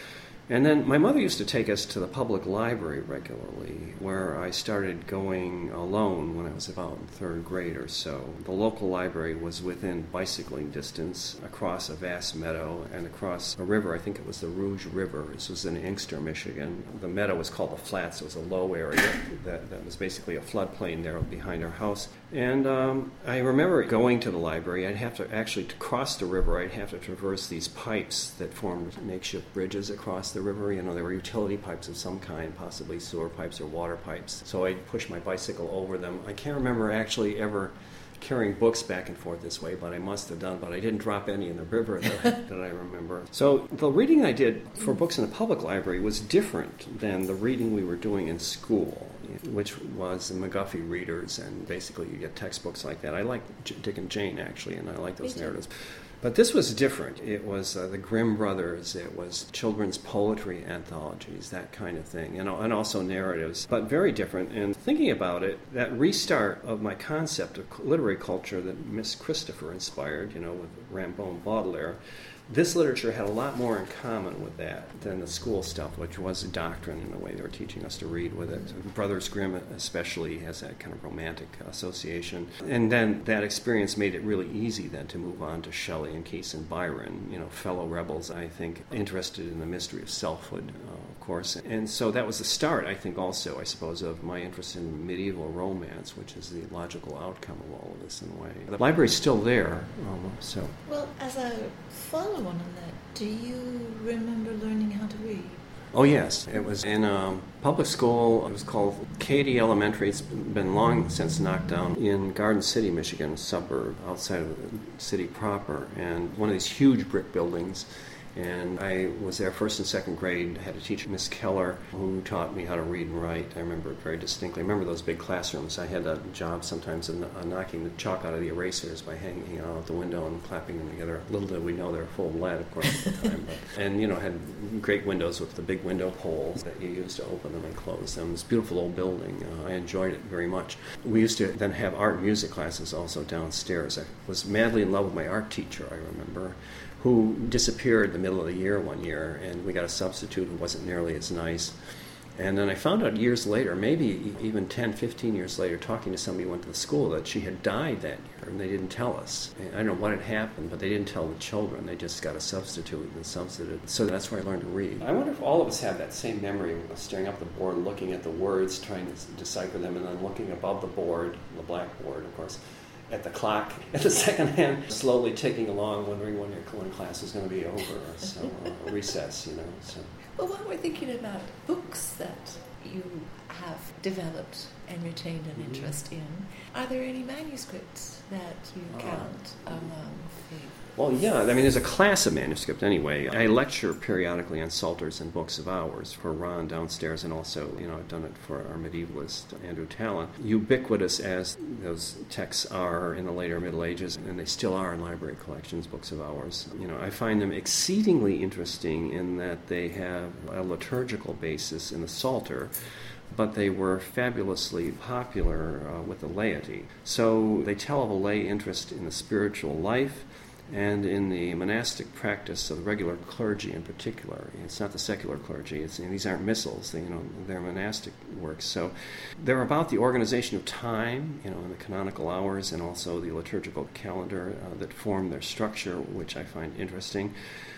And then my mother used to take us to the public library regularly, where I started going alone when I was about in third grade or so. The local library was within bicycling distance across a vast meadow and across a river. I think it was the Rouge River. This was in Inkster, Michigan. The meadow was called the Flats. It was a low area that, that was basically a floodplain there behind our house. And um, I remember going to the library. I'd have to actually, to cross the river, I'd have to traverse these pipes that formed makeshift bridges across the river. You know, there were utility pipes of some kind, possibly sewer pipes or water pipes. So I'd push my bicycle over them. I can't remember actually ever carrying books back and forth this way, but I must have done, but I didn't drop any in the river that, that I remember. So the reading I did for books in the public library was different than the reading we were doing in school, which was the McGuffey readers, and basically you get textbooks like that. I like Dick and Jane, actually, and I like those narratives. But this was different. It was uh, the Grimm brothers, it was children's poetry anthologies, that kind of thing, you know, and also narratives, but very different. And thinking about it, that restart of my concept of literary culture that Miss Christopher inspired, you know, with Rimbaud and Baudelaire, this literature had a lot more in common with that than the school stuff, which was a doctrine in the way they were teaching us to read with it. Brothers Grimm especially has that kind of romantic association. And then that experience made it really easy then to move on to Shelley and Keats and Byron, you know, fellow rebels, I think, interested in the mystery of selfhood, uh, of course. And so that was the start, I think, also, I suppose, of my interest in medieval romance, which is the logical outcome of all of this in a way. The library's still there, um, so... Well, as a follow on that, do you remember learning how to read? Oh, yes. It was in a public school. It was called Katy Elementary. It's been long since knocked down in Garden City, Michigan, a suburb outside of the city proper, and one of these huge brick buildings. And I was there first and second grade. I had a teacher, Miss Keller, who taught me how to read and write. I remember it very distinctly. I remember those big classrooms. I had a job sometimes of uh, knocking the chalk out of the erasers by hanging out the window and clapping them together. Little did we know they were full of lead, of course, at the time. But, and, you know, had great windows with the big window poles that you used to open them and close them. This beautiful old building. Uh, I enjoyed it very much. We used to then have art and music classes also downstairs. I was madly in love with my art teacher, I remember, who disappeared in the middle of the year one year, and we got a substitute who wasn't nearly as nice. And then I found out years later, maybe even ten, fifteen years later, talking to somebody who went to the school, that she had died that year, and they didn't tell us. And I don't know what had happened, but they didn't tell the children. They just got a substitute and substitute. So that's where I learned to read. I wonder if all of us have that same memory of staring up the board, looking at the words, trying to decipher them, and then looking above the board, the blackboard, of course, at the clock, at the second hand, slowly ticking along, wondering when your when class is going to be over, so uh, recess, you know. So. Well, while we're thinking about books that you have developed and retained an mm-hmm. interest in, are there any manuscripts that you uh, count among the... Well, yeah, I mean, there's a class of manuscript anyway. I lecture periodically on Psalters and Books of Hours for Ron downstairs, and also, you know, I've done it for our medievalist, Andrew Tallon. Ubiquitous as those texts are in the later Middle Ages, and they still are in library collections, Books of Hours, you know, I find them exceedingly interesting in that they have a liturgical basis in the Psalter, but they were fabulously popular uh, with the laity. So they tell of a lay interest in the spiritual life, and in the monastic practice of the regular clergy in particular. It's not the secular clergy. It's, these aren't missals. They, you know, they're monastic works. So they're about the organization of time, you know, in the canonical hours, and also the liturgical calendar uh, that form their structure, which I find interesting.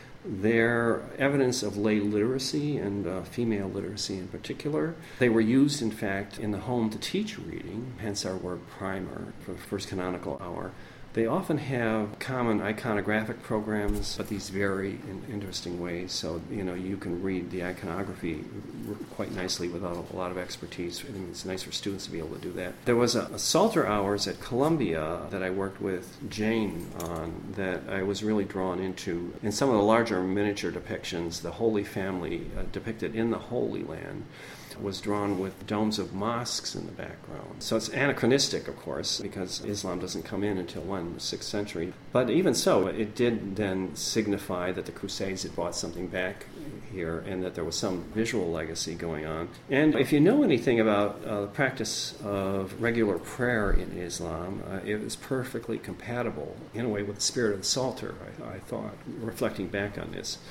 They're evidence of lay literacy and uh, female literacy in particular. They were used, in fact, in the home to teach reading, hence our word primer for the first canonical hour. They often have common iconographic programs, but these vary in interesting ways. So, you know, you can read the iconography quite nicely without a lot of expertise. I think it's nice for students to be able to do that. There was a, a Psalter Hours at Columbia that I worked with Jane on that I was really drawn into. In some of the larger miniature depictions, the Holy Family uh, depicted in the Holy Land was drawn with domes of mosques in the background. So it's anachronistic, of course, because Islam doesn't come in until when, the sixth century. But even so, it did then signify that the Crusades had brought something back here and that there was some visual legacy going on. And if you know anything about uh, the practice of regular prayer in Islam, uh, it was perfectly compatible, in a way, with the spirit of the Psalter, I, I thought, reflecting back on this.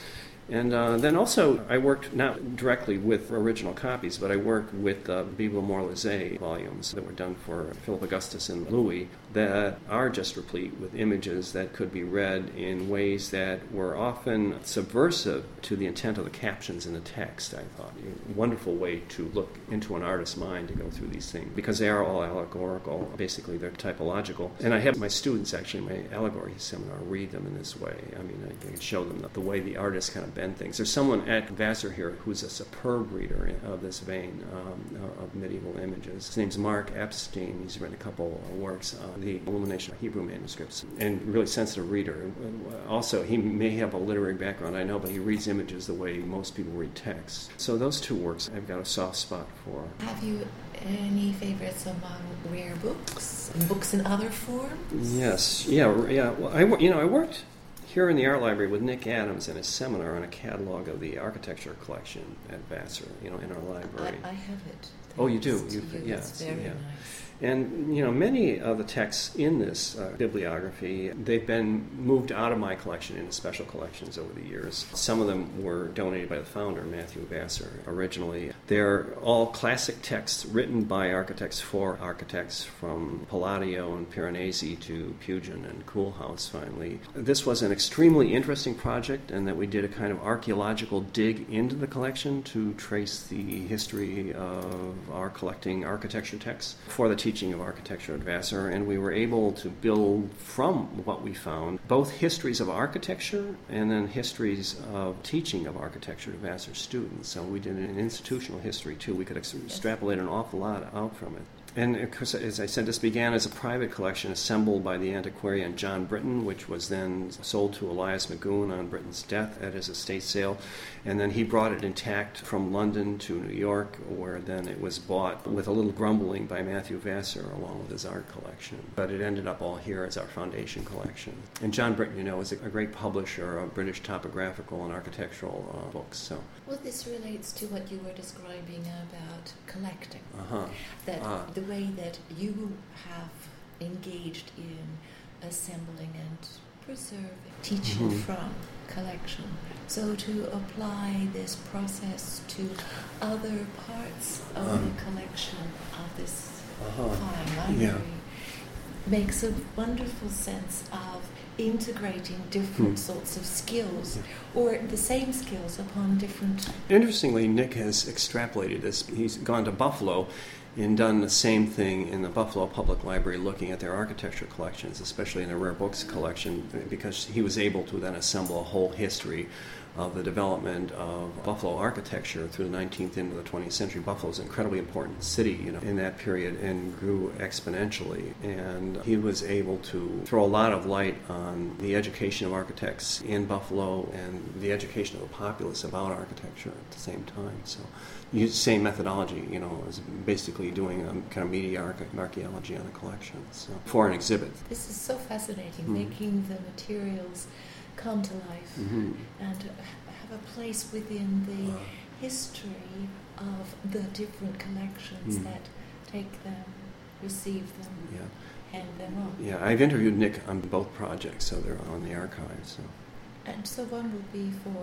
And uh, then also, I worked not directly with original copies, but I worked with uh, Biblo Morlise volumes that were done for Philip Augustus and Louis that are just replete with images that could be read in ways that were often subversive to the intent of the captions in the text, I thought. A wonderful way to look into an artist's mind to go through these things, because they are all allegorical. Basically, they're typological. And I have my students, actually, my allegory seminar, read them in this way. I mean, I can show them the way the artists kind of bend things. There's someone at Vassar here who's a superb reader of this vein um, of medieval images. His name's Mark Epstein. He's written a couple of works on the illumination of Hebrew manuscripts, and really sensitive reader. Also, he may have a literary background, I know, but he reads images the way most people read text. So those two works I've got a soft spot for. Have you any favorites among rare books, books in other forms? Yes, yeah, yeah. Well, I, you know, I worked here in the art library with Nick Adams in a seminar on a catalog of the architecture collection at Vassar, you know, in our library. I, I have it. Oh, you do? You, yeah, it's very yeah. nice. And, you know, many of the texts in this uh, bibliography, they've been moved out of my collection into special collections over the years. Some of them were donated by the founder, Matthew Vassar, originally. They're all classic texts written by architects for architects, from Palladio and Piranesi to Pugin and Koolhaus, finally. This was an extremely interesting project, and that we did a kind of archaeological dig into the collection to trace the history of our collecting architecture texts for the teaching of architecture at Vassar, and we were able to build from what we found both histories of architecture and then histories of teaching of architecture to Vassar students. So we did an institutional history too. We could ex- extrapolate an awful lot out from it. And of course, as I said, this began as a private collection assembled by the antiquarian John Britton, which was then sold to Elias Magoon on Britton's death at his estate sale. And then he brought it intact from London to New York, where then it was bought with a little grumbling by Matthew Vassar along with his art collection. But it ended up all here as our foundation collection. And John Britton, you know, is a great publisher of British topographical and architectural uh, books. So. Well, this relates to what you were describing about collecting. Uh-huh. That uh. the way that you have engaged in assembling and preserving, teaching Mm-hmm. from collection. So to apply this process to other parts of Um. the collection of this Uh-huh. fine library Yeah. makes a wonderful sense of integrating different Hmm. sorts of skills, or the same skills upon different... Interestingly, Nick has extrapolated this. He's gone to Buffalo and done the same thing in the Buffalo Public Library, looking at their architecture collections, especially in the rare books collection, because he was able to then assemble a whole history of the development of Buffalo architecture through the nineteenth into the twentieth century. Buffalo is an incredibly important city, you know, in that period, and grew exponentially. And he was able to throw a lot of light on the education of architects in Buffalo and the education of the populace about architecture at the same time. So, use the same methodology, you know, as basically doing a kind of media arche- archaeology on a collection, so, for an exhibit. This is so fascinating, Mm. making the materials come to life Mm-hmm. and have a place within the Wow. history of the different collections Mm. that take them, receive them, Yeah. hang them up. Yeah, I've interviewed Nick on both projects, so they're on the archive. So. And so one would be for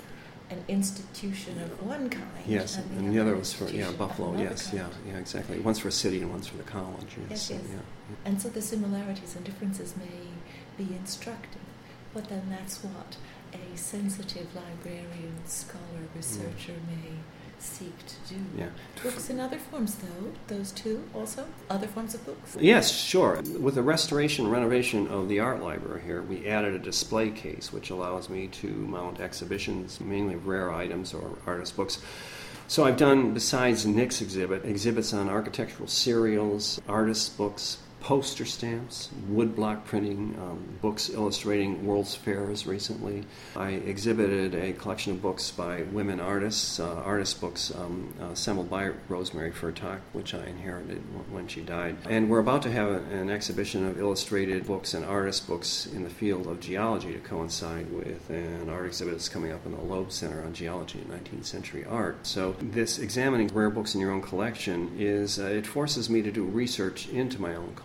an institution of one kind. Yes, and the, and the other other was for yeah institution of Buffalo. another Yes, kind. yeah, yeah, exactly. One's for a city and one's for the college. Yes, Yes, so, yes. yeah. And so the similarities and differences may be instructive, but then that's what a sensitive librarian, scholar, researcher mm. may seek to do. Yeah. Books in other forms, though, those two also? Other forms of books? Yes, sure. With the restoration and renovation of the art library here, we added a display case which allows me to mount exhibitions, mainly of rare items or artist books. So I've done, besides Nick's exhibit, exhibits on architectural serials, artist books, poster stamps, woodblock printing, um, books illustrating World's Fairs recently. I exhibited a collection of books by women artists, uh, artist books um, assembled by Rosemary Furtak, which I inherited when she died. And we're about to have an exhibition of illustrated books and artist books in the field of geology to coincide with an art exhibit that's coming up in the Loeb Center on Geology and nineteenth century art. So this examining rare books in your own collection is, uh, it forces me to do research into my own collection.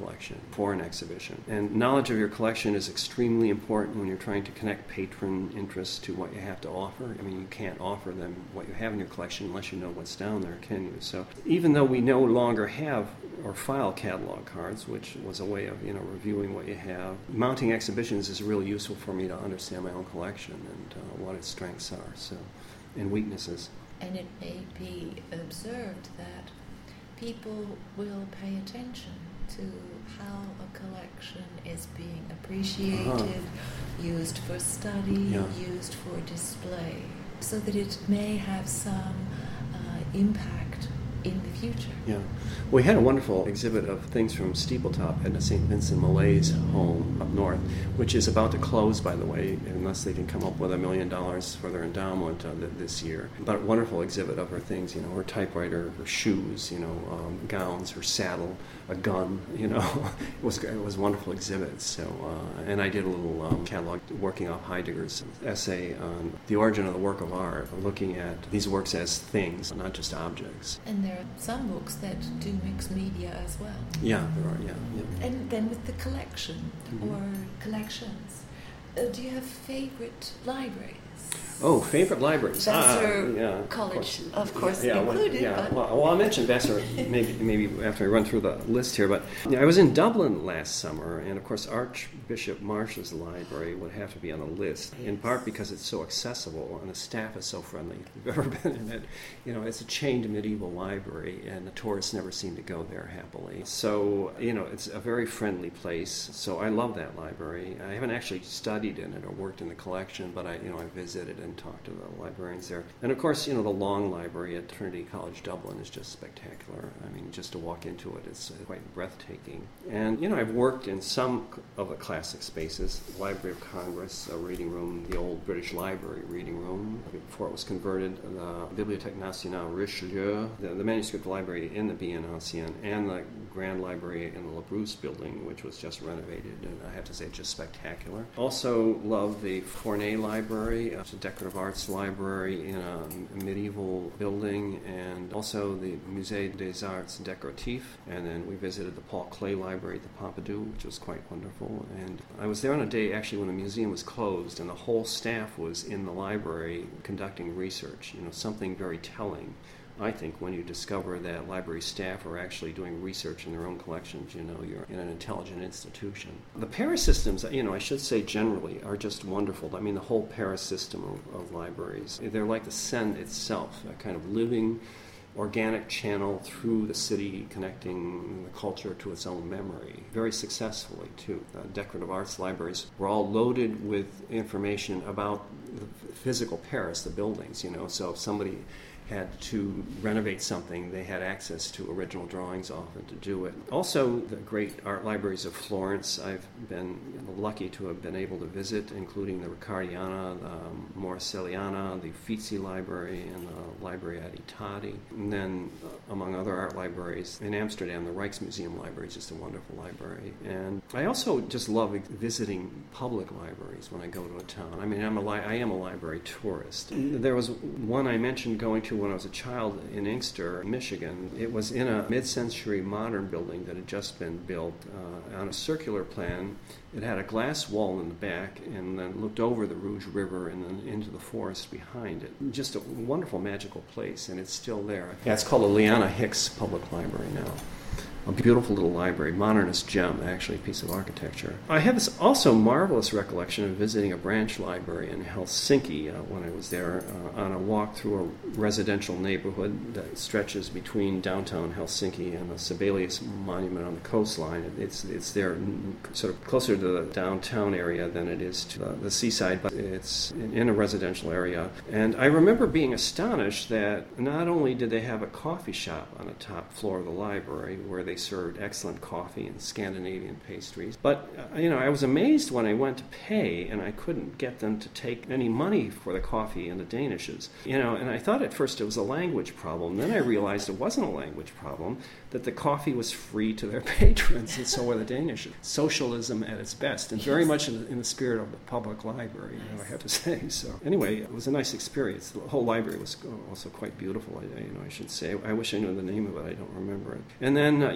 collection for an exhibition. And knowledge of your collection is extremely important when you're trying to connect patron interests to what you have to offer. I mean, you can't offer them what you have in your collection unless you know what's down there, can you? So even though we no longer have or file catalog cards, which was a way of, you know, reviewing what you have, mounting exhibitions is really useful for me to understand my own collection and uh, what its strengths are, so, and weaknesses. And it may be observed that people will pay attention to how a collection is being appreciated, uh-huh. used for study, yeah. used for display, so that it may have some uh, impact in the future. Yeah. We had a wonderful exhibit of things from Steepletop at the Saint Vincent Millay's home up north, which is about to close, by the way, unless they can come up with a million dollars for their endowment uh, this year. But a wonderful exhibit of her things, you know, her typewriter, her shoes, you know, um, gowns, her saddle, a gun, you know. it was it was a wonderful exhibit. So, uh, and I did a little um, catalog working off Heidegger's essay on the origin of the work of art, looking at these works as things, not just objects. And there are some books that do mix media as well. Yeah, there are, yeah. yeah. And then with the collection mm-hmm. or collections, uh, do you have favorite libraries? Oh, favorite libraries. Vassar ah, yeah, College, of course, of course yeah, included. Well, yeah, but well, well, I'll mention Vassar maybe, maybe after I run through the list here. But yeah, I was in Dublin last summer, and of course Archbishop Marsh's library would have to be on the list, in part because it's so accessible and the staff is so friendly. If you've ever been in it, you know, it's a chained medieval library, and the tourists never seem to go there happily. So, you know, it's a very friendly place. So I love that library. I haven't actually studied in it or worked in the collection, but I, you know, I visited and talked to the librarians there. And of course, you know, the Long Library at Trinity College Dublin is just spectacular. I mean, just to walk into it, it's quite breathtaking. And, you know, I've worked in some of the classic spaces, Library of Congress, a reading room, the old British Library reading room, before it was converted, the Bibliothèque Nationale Richelieu, the, the manuscript library in the Bien Ancien, and the Grand Library in the Labrousse building, which was just renovated, and I have to say, it's just spectacular. Also love the Fournet Library, it's a decorative arts library in a medieval building, and also the Musée des Arts Décoratifs. And then we visited the Paul Klee Library at the Pompidou, which was quite wonderful. And I was there on a day actually when the museum was closed, and the whole staff was in the library conducting research. You know, something very telling, I think, when you discover that library staff are actually doing research in their own collections. You know, you're in an intelligent institution. The Paris systems, you know, I should say generally, are just wonderful. I mean, the whole Paris system of, of libraries, they're like the Seine itself, a kind of living, organic channel through the city, connecting the culture to its own memory, very successfully, too. Uh, decorative arts libraries were all loaded with information about the physical Paris, the buildings, you know, so if somebody had to renovate something, they had access to original drawings often to do it. Also, the great art libraries of Florence, I've been lucky to have been able to visit, including the Riccardiana, the um, Morcelliana, the Uffizi Library, and the Library at Itati. And then, uh, among other art libraries, in Amsterdam, the Rijksmuseum Library is just a wonderful library. And I also just love visiting public libraries when I go to a town. I mean, I'm a li- I am a library tourist. There was one I mentioned going to when I was a child in Inkster, Michigan. It was in a mid-century modern building that had just been built uh, on a circular plan. It had a glass wall in the back and then looked over the Rouge River and then into the forest behind it. Just a wonderful, magical place, and it's still there. Yeah, it's called the Leanna Hicks Public Library now. A beautiful little library, modernist gem, actually, a piece of architecture. I have this also marvelous recollection of visiting a branch library in Helsinki uh, when I was there uh, on a walk through a residential neighborhood that stretches between downtown Helsinki and the Sibelius Monument on the coastline. It's it's there sort of closer to the downtown area than it is to the, the seaside, but it's in a residential area. And I remember being astonished that not only did they have a coffee shop on the top floor of the library where they served excellent coffee and Scandinavian pastries. But, uh, you know, I was amazed when I went to pay and I couldn't get them to take any money for the coffee and the danishes. You know, and I thought at first it was a language problem. Then I realized it wasn't a language problem, that the coffee was free to their patrons, and so were the danishes. Socialism at its best, and very much in the, in the spirit of the public library, you know, I have to say. So anyway, it was a nice experience. The whole library was also quite beautiful, I, you know, I should say. I wish I knew the name of it. I don't remember it. And then, uh,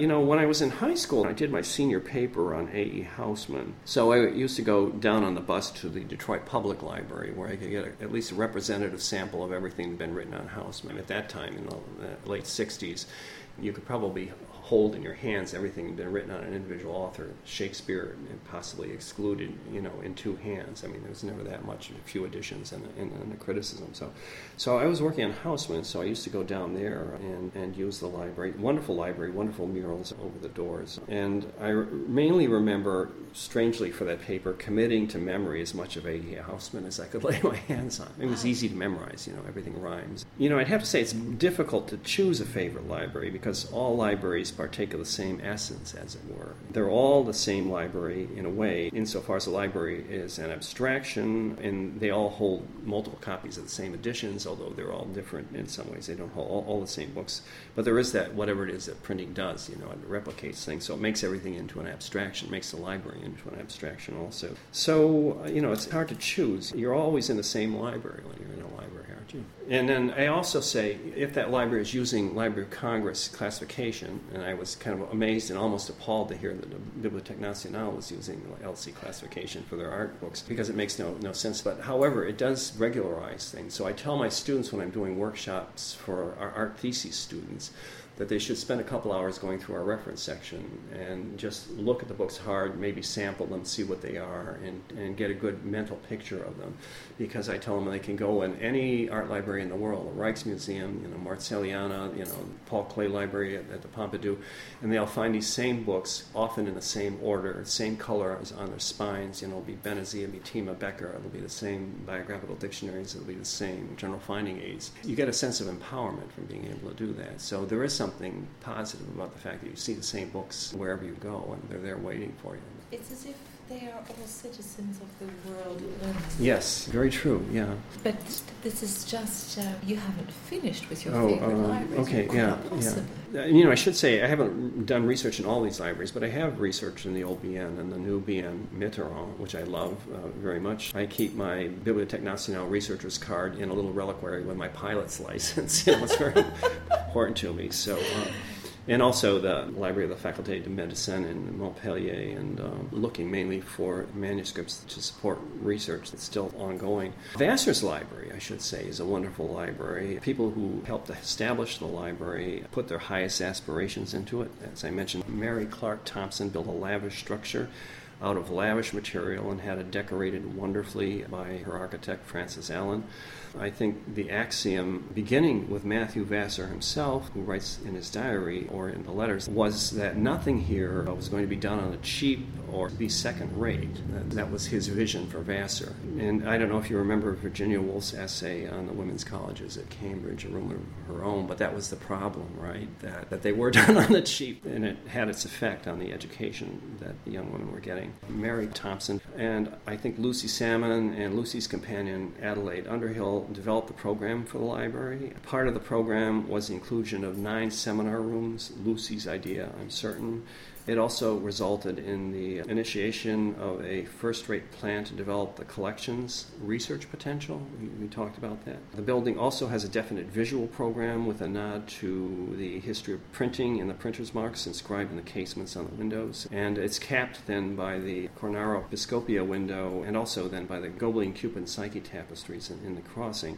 you know, when I was in high school, I did my senior paper on A E. Housman. So I used to go down on the bus to the Detroit Public Library where I could get a, at least a representative sample of everything that had been written on Housman. At that time, in the late sixties, you could probably hold in your hands everything that had been written on an individual author, Shakespeare possibly excluded, you know, in two hands. I mean, there was never that much, a few editions and, and, and the criticism. So so I was working on Housman, so I used to go down there and, and use the library. Wonderful library, wonderful murals over the doors. And I re- mainly remember, strangely for that paper, committing to memory as much of A E. Housman as I could lay my hands on. It was easy to memorize, you know, everything rhymes. You know, I'd have to say it's difficult to choose a favorite library because all libraries partake of the same essence, as it were. They're all the same library in a way, insofar as the library is an abstraction, and they all hold multiple copies of the same editions, although they're all different in some ways. They don't hold all, all the same books. But there is that, whatever it is that printing does, you know, it replicates things, so it makes everything into an abstraction, makes the library into an abstraction also. So, you know, it's hard to choose. You're always in the same library when you're in a library, aren't you? And then I also say, if that library is using Library of Congress classification, and I was kind of amazed and almost appalled to hear that the Bibliothèque Nationale was using L C classification for their art books, because it makes no, no sense. But however, it does regularize things. So I tell my students when I'm doing workshops for our art thesis students that they should spend a couple hours going through our reference section and just look at the books hard, maybe sample them, see what they are, and, and get a good mental picture of them. Because I tell them they can go in any art library in the world, the Rijksmuseum, you know, Marcelliana, you know, Paul Klee Library at, at the Pompidou, and they'll find these same books, often in the same order, same color as on their spines. You know, it'll be Benazir, it'll be Tima Becker, it'll be the same biographical dictionaries, it'll be the same general finding aids. You get a sense of empowerment from being able to do that. So there is something positive about the fact that you see the same books wherever you go, and they're there waiting for you. It's as if they are all citizens of the world learning. Yes, very true, yeah. But this is just, uh, you haven't finished with your oh, favorite um, libraries. Okay, yeah, yeah. You know, I should say I haven't done research in all these libraries, but I have researched in the old B N and the new B N Mitterrand, which I love uh, very much. I keep my Bibliothèque Nationale researcher's card in a little reliquary with my pilot's license. You know, it's very important to me. So. Uh, And also the Library of the Faculté de Médecine in Montpellier, and uh, looking mainly for manuscripts to support research that's still ongoing. Vassar's Library, I should say, is a wonderful library. People who helped establish the library put their highest aspirations into it. As I mentioned, Mary Clark Thompson built a lavish structure out of lavish material and had it decorated wonderfully by her architect, Francis Allen. I think the axiom, beginning with Matthew Vassar himself, who writes in his diary or in the letters, was that nothing here was going to be done on a cheap or be second-rate. That, that was his vision for Vassar. And I don't know if you remember Virginia Woolf's essay on the women's colleges at Cambridge, A Room of Her Own, but that was the problem, right? That, that they were done on the cheap, and it had its effect on the education that the young women were getting. Mary Thompson and I think Lucy Salmon and Lucy's companion Adelaide Underhill developed the program for the library. Part of the program was the inclusion of nine seminar rooms, Lucy's idea, I'm certain. It also resulted in the initiation of a first-rate plan to develop the collection's research potential. We, we talked about that. The building also has a definite visual program with a nod to the history of printing and the printer's marks inscribed in the casements on the windows. And it's capped then by the Cornaro Piscopia window and also then by the Gobelin Cupid Psyche tapestries in, in the crossing.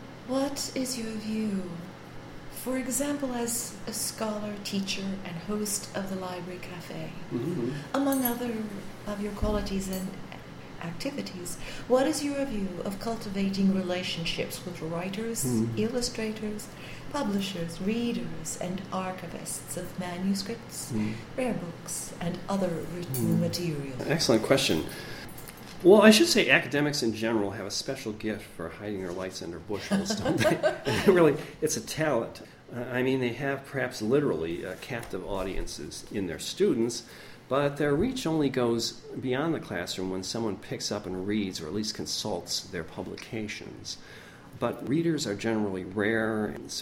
What is your view? For example, as a scholar, teacher, and host of the Library Cafe, mm-hmm. among other of your qualities and activities, what is your view of cultivating relationships with writers, mm-hmm. illustrators, publishers, readers, and archivists of manuscripts, mm-hmm. rare books, and other written mm-hmm. material? Excellent question. Well, I should say academics in general have a special gift for hiding their lights under bushels, don't they? Really, it's a talent. Uh, I mean, they have perhaps literally uh, captive audiences in their students, but their reach only goes beyond the classroom when someone picks up and reads or at least consults their publications. But readers are generally rare, so that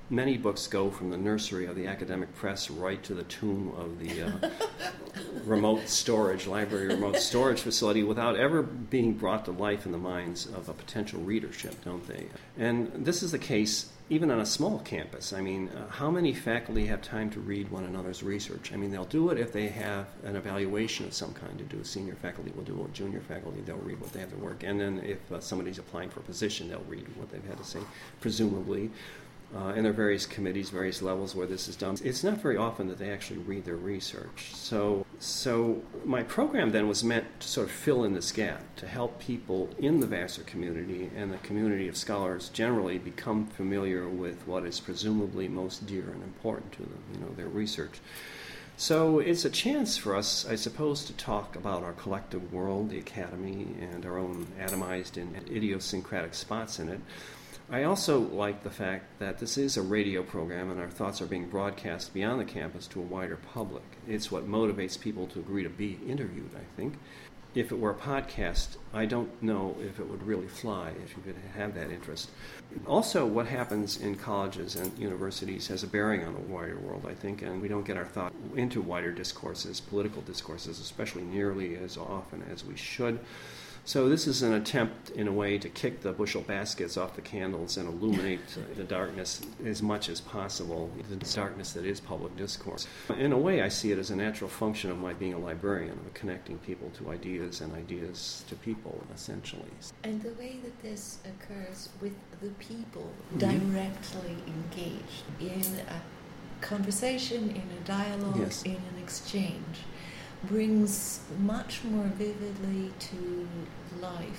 Many books go from the nursery of the academic press right to the tomb of the uh, remote storage, library remote storage facility without ever being brought to life in the minds of a potential readership, don't they? And this is the case even on a small campus. I mean, uh, how many faculty have time to read one another's research? I mean, they'll do it if they have an evaluation of some kind to do. Senior faculty will do it. Junior faculty, they'll read what they have to work. And then if uh, somebody's applying for a position, they'll read what they've had to say, presumably. Uh, and there are various committees, various levels where this is done. It's not very often that they actually read their research. So, so my program then was meant to sort of fill in this gap, to help people in the Vassar community and the community of scholars generally become familiar with what is presumably most dear and important to them, you know, their research. So it's a chance for us, I suppose, to talk about our collective world, the academy, and our own atomized and idiosyncratic spots in it. I also like the fact that this is a radio program and our thoughts are being broadcast beyond the campus to a wider public. It's what motivates people to agree to be interviewed, I think. If it were a podcast, I don't know if it would really fly, if you could have that interest. Also, what happens in colleges and universities has a bearing on the wider world, I think, and we don't get our thought into wider discourses, political discourses, especially nearly as often as we should. So this is an attempt, in a way, to kick the bushel baskets off the candles and illuminate the darkness as much as possible, the darkness that is public discourse. In a way, I see it as a natural function of my being a librarian, of connecting people to ideas and ideas to people, essentially. And the way that this occurs with the people directly engaged in a conversation, in a dialogue, yes. in an exchange, brings much more vividly to life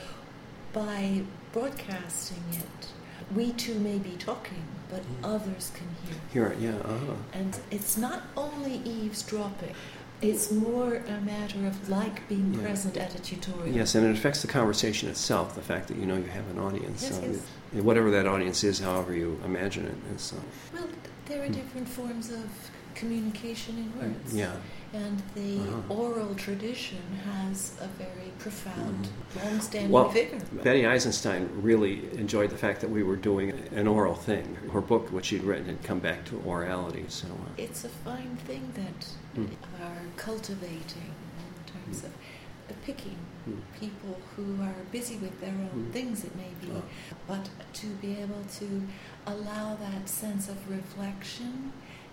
by broadcasting it. We too may be talking, but mm. others can hear. Hear it, yeah. Uh-huh. And it's not only eavesdropping. It's more a matter of like being yeah. present at a tutorial. Yes, and it affects the conversation itself, the fact that you know you have an audience. Yes, so yes. It, whatever that audience is, however you imagine it. Is, uh, well, there are different forms of communication in words. Yeah. And the uh-huh. oral tradition has a very profound, mm-hmm. long-standing well, vigor. Betty Eisenstein really enjoyed the fact that we were doing an oral thing. Her book, which she'd written, had come back to orality. So uh, it's a fine thing that mm. are cultivating in terms mm. of uh, picking mm. people who are busy with their own mm. things, it may be, oh. but to be able to allow that sense of reflection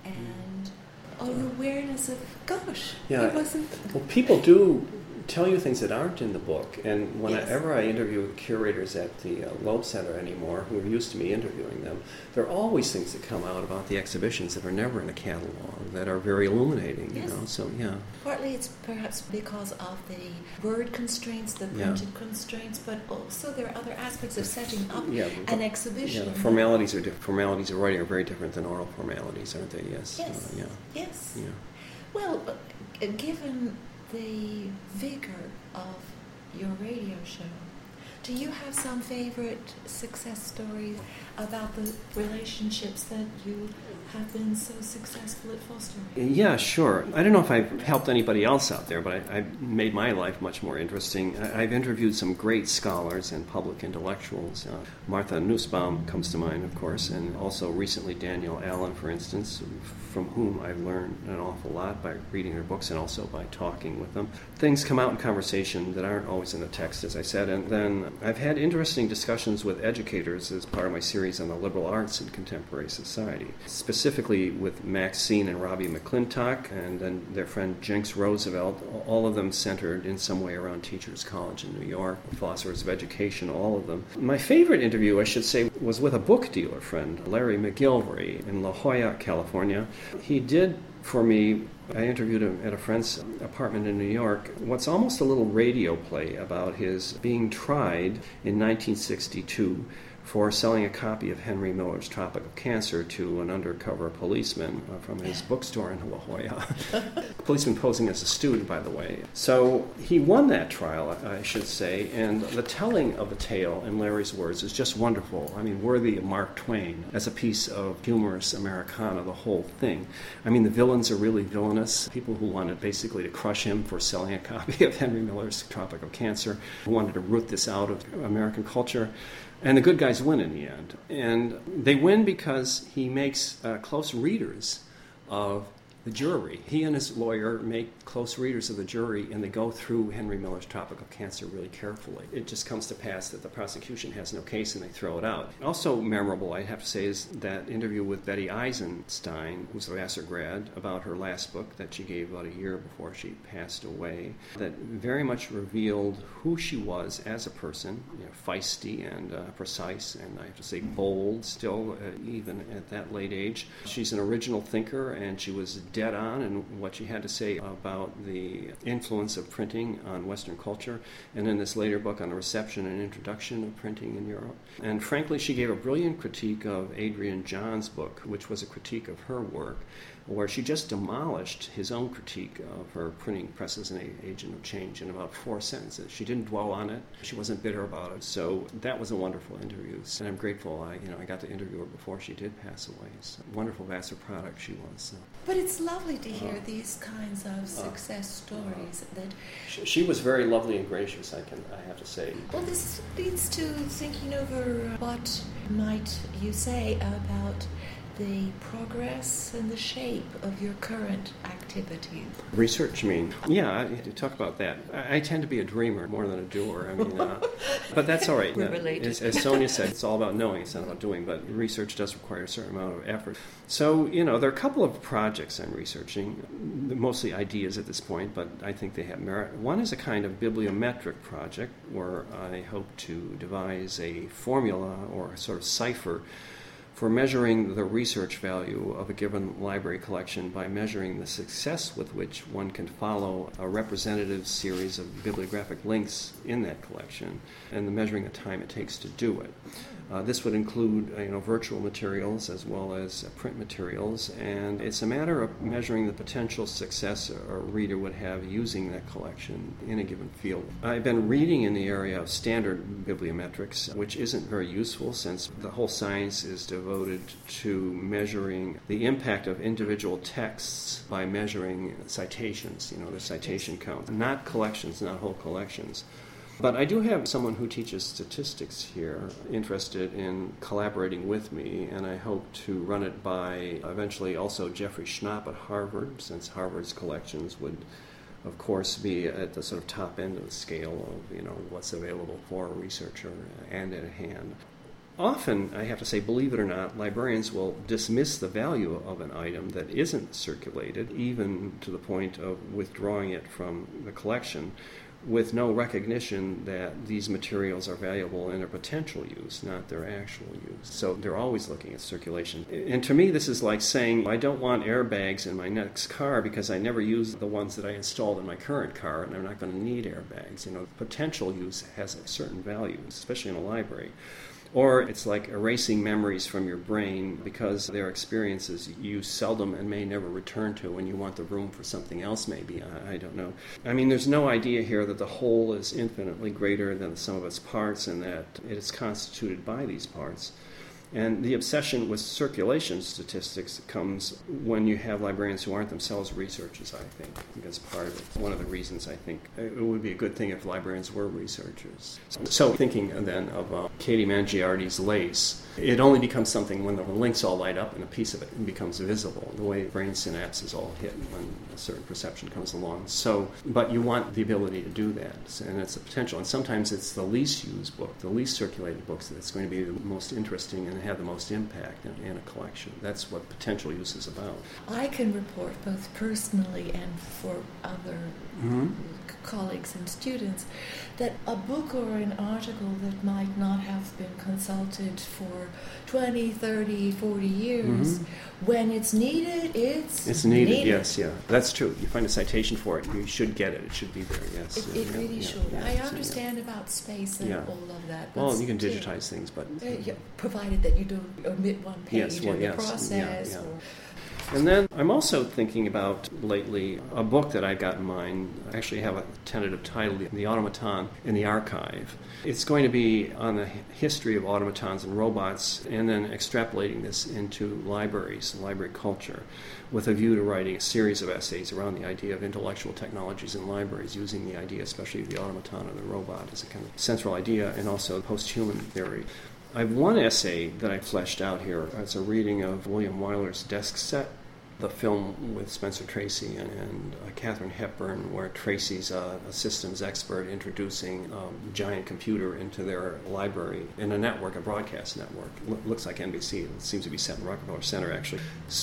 and mm. an awareness of, gosh, yeah. it wasn't... Well, people do tell you things that aren't in the book, and whenever yes. I interview curators at the uh, Loeb Center anymore, who are used to me interviewing them, there are always things that come out about the exhibitions that are never in a catalog, that are very illuminating, yes. you know, so yeah. Partly it's perhaps because of the word constraints, the printed yeah. constraints, but also there are other aspects of setting up yeah, an exhibition. Yeah, the formalities are different. Formalities of writing are very different than oral formalities, aren't they? Yes. Yes. Uh, yeah. Yes. Yeah. Well, uh, given the vigor of your radio show, do you have some favorite success stories about the relationships that you have been so successful at fostering? Yeah, sure. I don't know if I've helped anybody else out there, but I, I've made my life much more interesting. I, I've interviewed some great scholars and public intellectuals. Uh, Martha Nussbaum comes to mind, of course, and also recently Danielle Allen, for instance, from whom I've learned an awful lot by reading their books and also by talking with them. Things come out in conversation that aren't always in the text, as I said, and then I've had interesting discussions with educators as part of my series on the liberal arts in contemporary society, specifically with Maxine and Robbie McClintock and then their friend Jenks Roosevelt, all of them centered in some way around Teachers College in New York, philosophers of education, all of them. My favorite interview, I should say, was with a book dealer friend, Larry McGilvery, in La Jolla, California. He did for me, I interviewed him at a friend's apartment in New York, what's almost a little radio play about his being tried in nineteen sixty-two for selling a copy of Henry Miller's Tropic of Cancer to an undercover policeman uh, from his bookstore in La Jolla. Policeman posing as a student, by the way. So he won that trial, I should say, and the telling of the tale, in Larry's words, is just wonderful. I mean, worthy of Mark Twain as a piece of humorous Americana, the whole thing. I mean, the villains are really villainous. People who wanted basically to crush him for selling a copy of Henry Miller's Tropic of Cancer, who wanted to root this out of American culture. And the good guys guys win in the end. And they win because he makes uh, close readers of the jury. He and his lawyer make close readers of the jury, and they go through Henry Miller's Tropical Cancer really carefully. It just comes to pass that the prosecution has no case and they throw it out. Also memorable, I have to say, is that interview with Betty Eisenstein, who's a Vassar grad, about her last book that she gave about a year before she passed away, that very much revealed who she was as a person, you know, feisty and uh, precise, and I have to say bold still, uh, even at that late age. She's an original thinker, and she was dead on in what she had to say about the influence of printing on Western culture, and in this later book on the reception and introduction of printing in Europe. And frankly, she gave a brilliant critique of Adrian John's book, which was a critique of her work, where she just demolished his own critique of her printing presses in an agent of change in about four sentences. She didn't dwell on it. She wasn't bitter about it. So that was a wonderful interview. And I'm grateful I, you know, I got to interview her before she did pass away. So wonderful Vassar product she was. So. But it's lovely to hear uh, these kinds of success uh, stories. Uh, that she, she was very lovely and gracious, I can, I have to say. Well, this leads to thinking over what might you say about the progress and the shape of your current activity. Research, you mean? Yeah, I, to talk about that. I, I tend to be a dreamer more than a doer. I mean, uh, but that's all right. We're related. As, as Sonia said, it's all about knowing, it's not about doing, but research does require a certain amount of effort. So, you know, there are a couple of projects I'm researching, mostly ideas at this point, but I think they have merit. One is a kind of bibliometric project where I hope to devise a formula or a sort of cipher for measuring the research value of a given library collection by measuring the success with which one can follow a representative series of bibliographic links in that collection, and the measuring the time it takes to do it. Uh, this would include uh, you know, virtual materials as well as uh, print materials, and it's a matter of measuring the potential success a reader would have using that collection in a given field. I've been reading in the area of standard bibliometrics, which isn't very useful since the whole science is devoted to measuring the impact of individual texts by measuring citations, you know, the citation count, not collections, not whole collections. But I do have someone who teaches statistics here interested in collaborating with me, and I hope to run it by eventually also Jeffrey Schnapp at Harvard, since Harvard's collections would, of course, be at the sort of top end of the scale of, you know, what's available for a researcher and at hand. Often, I have to say, believe it or not, librarians will dismiss the value of an item that isn't circulated, even to the point of withdrawing it from the collection, with no recognition that these materials are valuable in their potential use, not their actual use. So they're always looking at circulation. And to me, this is like saying, I don't want airbags in my next car because I never use the ones that I installed in my current car, and I'm not going to need airbags. You know, potential use has a certain value, especially in a library. Or it's like erasing memories from your brain because they're experiences you seldom and may never return to when you want the room for something else maybe. I, I don't know. I mean, there's no idea here that the whole is infinitely greater than the sum of its parts and that it is constituted by these parts. And the obsession with circulation statistics comes when you have librarians who aren't themselves researchers, I think. I think that's part of it. One of the reasons I think it would be a good thing if librarians were researchers. So thinking then of uh, Katie Mangiardi's Lace, it only becomes something when the links all light up and a piece of it becomes visible, the way brain synapses all hit when a certain perception comes along. So, but you want the ability to do that, and it's a potential. And sometimes it's the least used book, the least circulated books that's going to be the most interesting and have the most impact in, in a collection. That's what potential use is about. I can report both personally and for other mm-hmm. colleagues and students that a book or an article that might not have been consulted for twenty, thirty, forty years, mm-hmm. when it's needed, it's It's needed, needed, yes, yeah. That's true. You find a citation for it, you should get it. It should be there, yes. It, it yeah, really yeah, should. yeah, I yeah, understand yeah. about space and Yeah. all of that. But Well, you can still, digitize things, but... uh, yeah, provided that you don't omit one page Yes, well, in the yes, process. yeah, yeah. Or, And then I'm also thinking about lately a book that I got in mind. I actually have a tentative title, The Automaton in the Archive. It's going to be on the history of automatons and robots, and then extrapolating this into libraries, library culture, with a view to writing a series of essays around the idea of intellectual technologies in libraries, using the idea especially of the automaton or the robot as a kind of central idea, and also post-human theory. I have one essay that I fleshed out here. It's a reading of William Wyler's Desk Set, the film with Spencer Tracy and, and uh, Katharine Hepburn, where Tracy's uh, a systems expert introducing a um, giant computer into their library in a network, a broadcast network. L- looks like N B C. It seems to be set in Rockefeller Center, actually.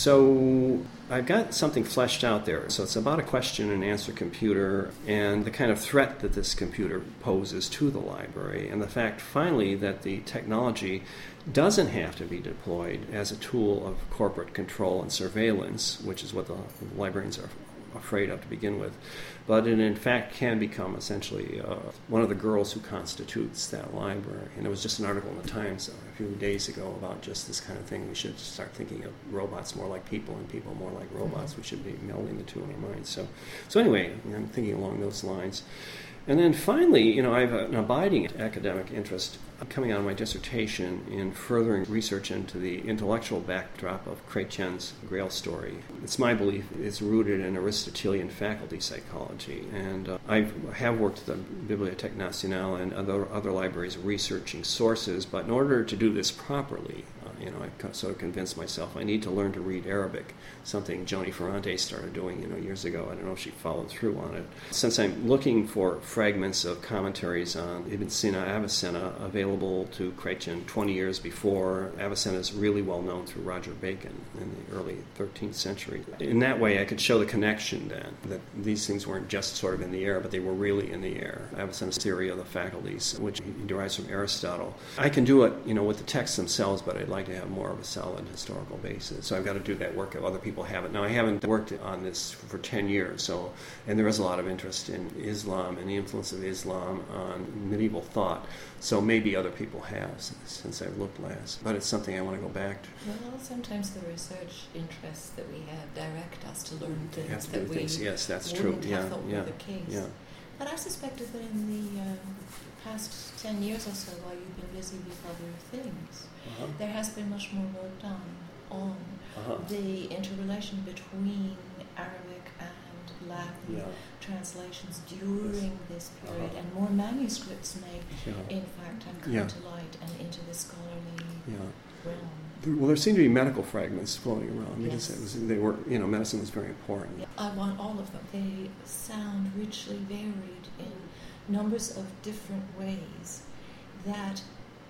So I've got something fleshed out there. So it's about a question and answer computer and the kind of threat that this computer poses to the library, and the fact, finally, that the technology doesn't have to be deployed as a tool of corporate control and surveillance, which is what the librarians are afraid of to begin with, but it in fact can become essentially uh, one of the girls who constitutes that library. And there was just an article in the Times a few days ago about just this kind of thing. We should start thinking of robots more like people and people more like robots. We should be melding the two in our minds. So, so anyway, I'm thinking along those lines. And then finally, you know, I have an abiding academic interest coming out of my dissertation in furthering research into the intellectual backdrop of Chrétien's Grail story. It's my belief it's rooted in Aristotelian faculty psychology, and uh, I have worked at the Bibliothèque Nationale and other, other libraries researching sources, but in order to do this properly, uh, you know, I sort of convinced myself I need to learn to read Arabic, something Joni Ferrante started doing, you know, years ago. I don't know if she followed through on it. Since I'm looking for fragments of commentaries on Ibn Sina Avicenna available to Chrétien twenty years before, Avicenna is really well known through Roger Bacon in the early thirteenth century. In that way, I could show the connection then, that these things weren't just sort of in the air, but they were really in the air. Avicenna's theory of the faculties, which he derives from Aristotle. I can do it, you know, with the texts themselves, but I'd like to have more of a solid historical basis. So I've got to do that work if other people have it. Now, I haven't worked on this for ten years, so, and there is a lot of interest in Islam and the influence of Islam on medieval thought. So maybe other people have since, since I've looked last. But it's something I want to go back to. Well, sometimes the research interests that we have direct us to learn things have to that do we things. Yes, that's wouldn't true. have Yeah, thought yeah, were the case. yeah. But I suspected that in the uh, past ten years or so, while you've been busy with other things, Uh-huh. there has been much more work done on Uh-huh. the interrelation between Arabic and Latin Yeah. translations during this period, Uh-huh. and more manuscripts may, Yeah. in fact, have come Yeah. to light and into the scholarly Yeah. realm. Well, there seem to be medical fragments floating around because Yes. it was, they were, you know, medicine was very important. Yeah, I want all of them. They sound richly varied in numbers of different ways that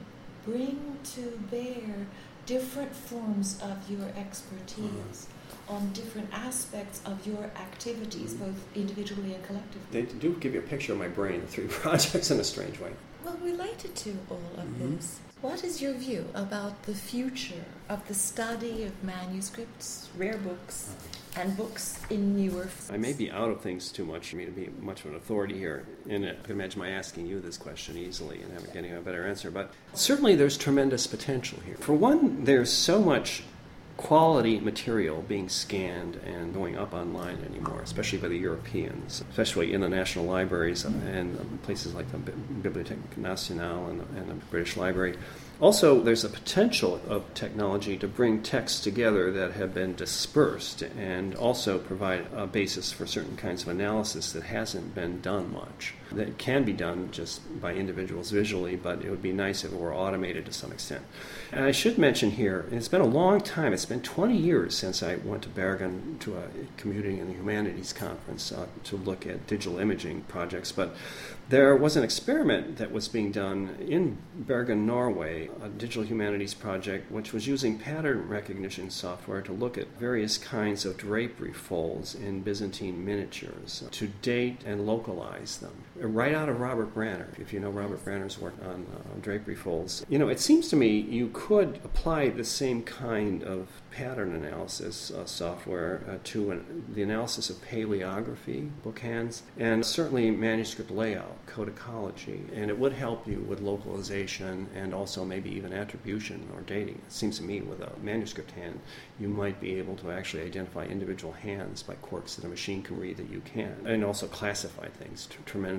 bring to bear different forms of your expertise Uh-huh. on different aspects of your activities, Mhm. both individually and collectively. They do give you a picture of my brain, the three projects, in a strange way. Well, related to all of Mhm. this, what is your view about the future of the study of manuscripts, rare books, and books in newer forms? I may be out of things too much for me to be much of an authority here in it. I can imagine my asking you this question easily and having getting a better answer. But certainly there's tremendous potential here. For one, there's so much quality material being scanned and going up online anymore, especially by the Europeans, especially in the national libraries and places like the Bibliothèque Nationale and the, and the British Library. Also, there's a potential of technology to bring texts together that have been dispersed and also provide a basis for certain kinds of analysis that hasn't been done much. That can be done just by individuals visually, but it would be nice if it were automated to some extent. And I should mention here, it's been a long time, it's been twenty years since I went to Bergen to a Commuting in the Humanities conference uh, to look at digital imaging projects, but there was an experiment that was being done in Bergen, Norway, a digital humanities project, which was using pattern recognition software to look at various kinds of drapery folds in Byzantine miniatures to date and localize them. Right out of Robert Branner, if you know Robert Branner's work on uh, drapery folds. You know, it seems to me you could apply the same kind of pattern analysis uh, software uh, to an, the analysis of paleography, book hands, and certainly manuscript layout, codicology, and it would help you with localization and also maybe even attribution or dating. It seems to me with a manuscript hand, you might be able to actually identify individual hands by quirks that a machine can read that you can, and also classify things t- tremendously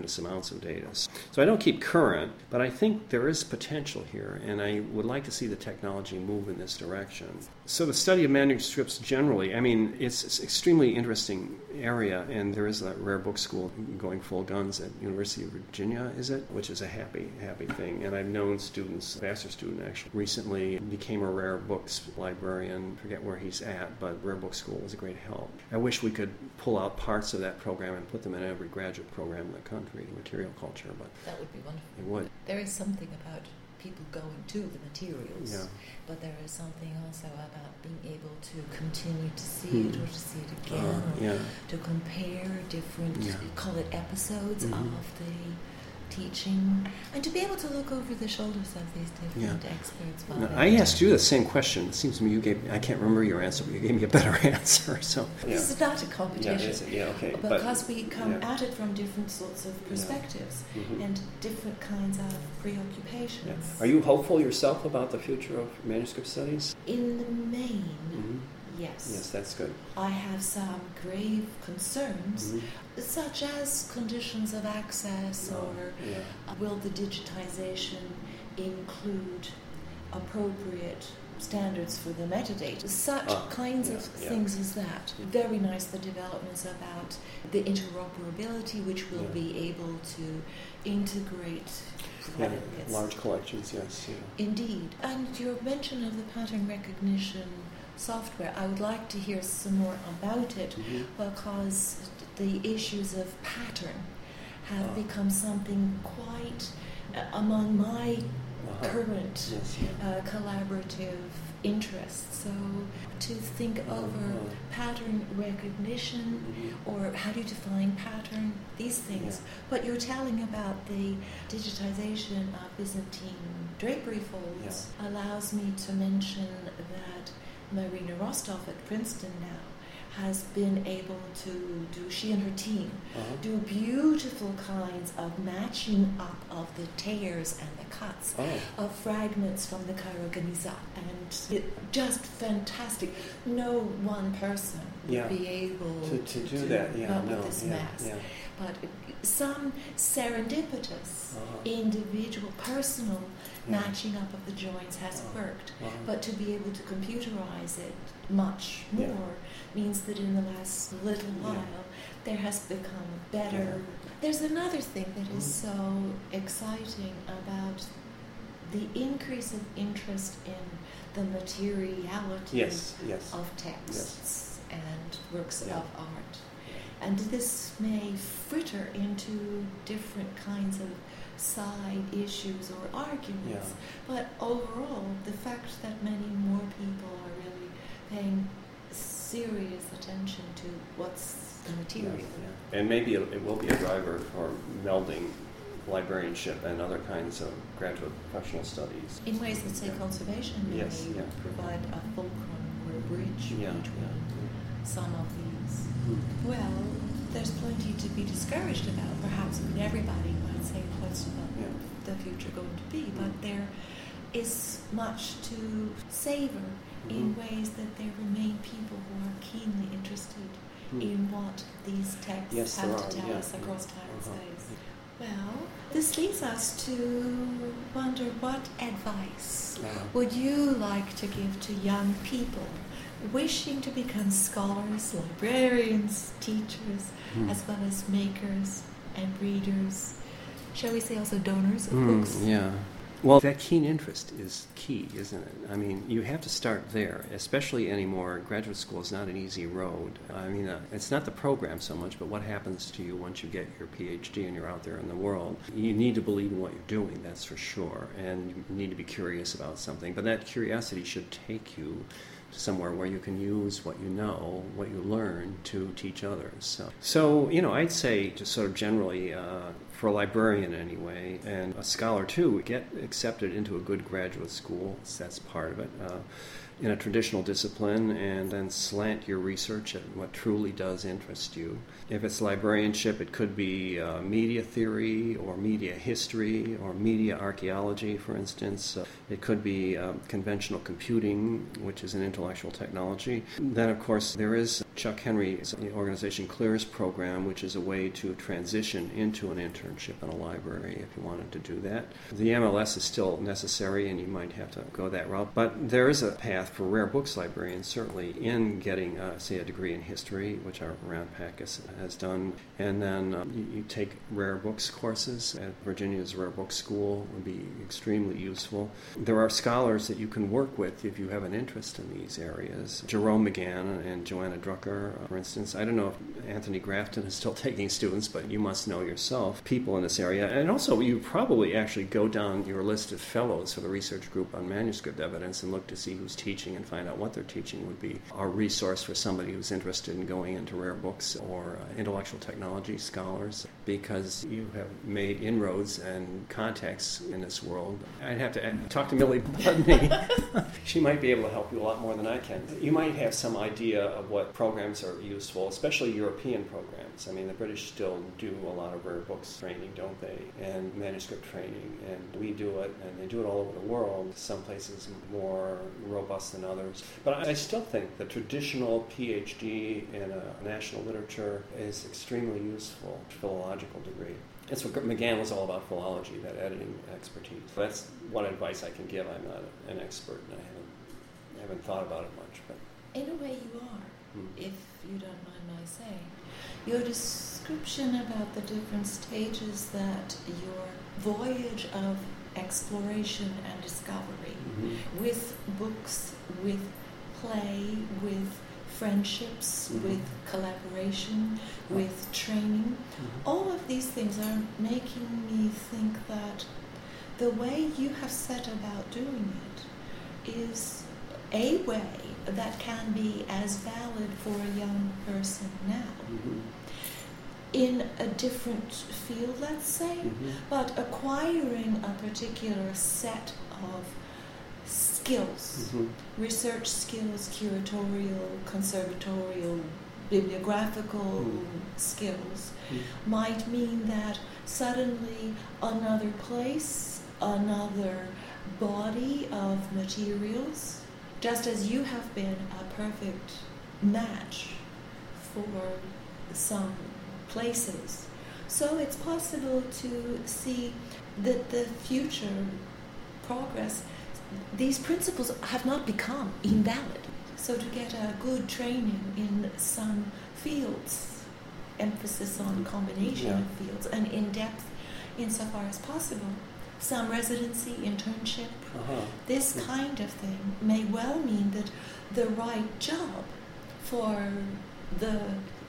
tremendous amounts of data. So I don't keep current, but I think there is potential here, and I would like to see the technology move in this direction. So the study of manuscripts generally, I mean, it's an extremely interesting area, and there is a rare book school going full guns at University of Virginia, is it? Which is a happy, happy thing. And I've known students, a master's student actually, recently became a rare books librarian. I forget where he's at, but rare book school was a great help. I wish we could pull out parts of that program and put them in every graduate program in the country, material culture, but that would be wonderful. It would. There is something about people going to the materials, yeah. but there is something also about being able to continue to see hmm. it or to see it again, uh, yeah. or to compare different, yeah. call it episodes mm-hmm. of the teaching, and to be able to look over the shoulders of these different yeah. experts. Now, I asked you the same question. It seems to me you gave, I can't remember your answer, but you gave me a better answer. So yeah. This is not a competition. Yeah, yeah okay. Because but, we come yeah. at it from different sorts of perspectives yeah. mm-hmm. and different kinds of preoccupations. Yeah. Are you hopeful yourself about the future of manuscript studies? In the main, mm-hmm. yes. Yes, that's good. I have some grave concerns, mm-hmm. such as conditions of access, oh, or yeah. will the digitization include appropriate standards for the metadata, such ah, kinds yeah, of yeah. things as that. Very nice, the developments about the interoperability, which will yeah. be able to integrate yeah, predicates. large collections, yes. Yeah. Indeed. And your mention of the pattern recognition software, I would like to hear some more about it, mm-hmm. because the issues of pattern have ah. become something quite uh, among my uh-huh. current yes, yeah. uh, collaborative interests. So to think uh-huh. over pattern recognition, mm-hmm. or how do you define pattern, these things. Yeah. But you're telling about the digitization of Byzantine drapery folds yeah. allows me to mention that Marina Rostov at Princeton now has been able to do, she and her team, uh-huh. do beautiful kinds of matching up of the tears and the cuts oh. of fragments from the Cairo Geniza, and it, just fantastic. No one person would yeah. be able to, to, to do that. Yeah, up no, with this yeah, mass. yeah. But some serendipitous, uh-huh. individual, personal yeah. matching up of the joints has uh-huh. worked. Uh-huh. But to be able to computerize it much more yeah. means that in the last little while yeah. there has become better. Yeah. There's another thing that is mm. so exciting about the increase of interest in the materiality yes, yes. of texts yes. and works yeah. of art. And this may fritter into different kinds of side issues or arguments. Yeah. But overall, the fact that many more people are really paying serious attention to what's the material. Yeah, yeah. And maybe it, it will be a driver for melding librarianship and other kinds of graduate professional studies. In ways that, say, yeah. conservation may yes, yeah. provide a fulcrum or a bridge yeah, between yeah. some of these. Mm. Well, there's plenty to be discouraged about. Perhaps I mean, everybody might say, what's the, yeah. the future going to be? But there is much to savor mm-hmm. in ways that there remain people who are keenly interested mm. in what these texts yes, have to tell yeah. us across time uh-huh. and space. Well, this leads us to wonder, what advice uh-huh. would you like to give to young people wishing to become scholars, librarians, teachers, mm. as well as makers and readers, shall we say also donors of mm, books? Yeah. Well, that keen interest is key, isn't it? I mean, you have to start there, especially anymore. Graduate school is not an easy road. I mean, uh, it's not the program so much, but what happens to you once you get your P H D and you're out there in the world. You need to believe in what you're doing, that's for sure, and you need to be curious about something. But that curiosity should take you to somewhere where you can use what you know, what you learn, to teach others. So, so you know, I'd say just sort of generally, uh, for a librarian anyway, and a scholar too, get accepted into a good graduate school. That's part of it. Uh, in a traditional discipline, and then slant your research at what truly does interest you. If it's librarianship, it could be uh, media theory or media history or media archaeology, for instance. Uh, it could be uh, conventional computing, which is an intellectual technology. Then, of course, there is Chuck Henry's organization CLEARS program, which is a way to transition into an internship. internship in a library if you wanted to do that. The M L S is still necessary, and you might have to go that route. But there is a path for rare books librarians, certainly, in getting, uh, say, a degree in history, which our Round Packus has done. And then um, you, you take rare books courses at Virginia's Rare Book School would be extremely useful. There are scholars that you can work with if you have an interest in these areas. Jerome McGann and Joanna Drucker, uh, for instance. I don't know if Anthony Grafton is still taking students, but you must know yourself people in this area. And also, you probably actually go down your list of fellows for the research group on manuscript evidence and look to see who's teaching and find out what they're teaching would be a resource for somebody who's interested in going into rare books or uh, intellectual technology scholars, because you have made inroads and contacts in this world. I'd have to talk to Millie Budney. She might be able to help you a lot more than I can. You might have some idea of what programs are useful, especially European programs. I mean, the British still do a lot of rare books training, don't they? And manuscript training, and we do it, and they do it all over the world. Some places more robust than others. But I still think the traditional P H D in a national literature is extremely useful, philological degree. That's what McGann was all about, philology, that editing expertise. That's one advice I can give. I'm not an expert, and I haven't, I haven't thought about it much. But in a way you are, hmm. if you don't mind my saying. Your description about the different stages that your voyage of exploration and discovery mm-hmm. with books, with play, with friendships, mm-hmm. with collaboration, with training, mm-hmm. all of these things are making me think that the way you have set about doing it is a way that can be as valid for a young person now. Mm-hmm. In a different field, let's say, mm-hmm. but acquiring a particular set of skills, mm-hmm. research skills, curatorial, conservatorial, bibliographical mm-hmm. skills, mm-hmm. might mean that suddenly another place, another body of materials, just as you have been a perfect match for some places. So it's possible to see that the future progress, these principles have not become invalid. So to get a good training in some fields, emphasis on combination yeah. of fields, and in depth insofar as possible, some residency, internship, uh-huh. this yeah. kind of thing may well mean that the right job for the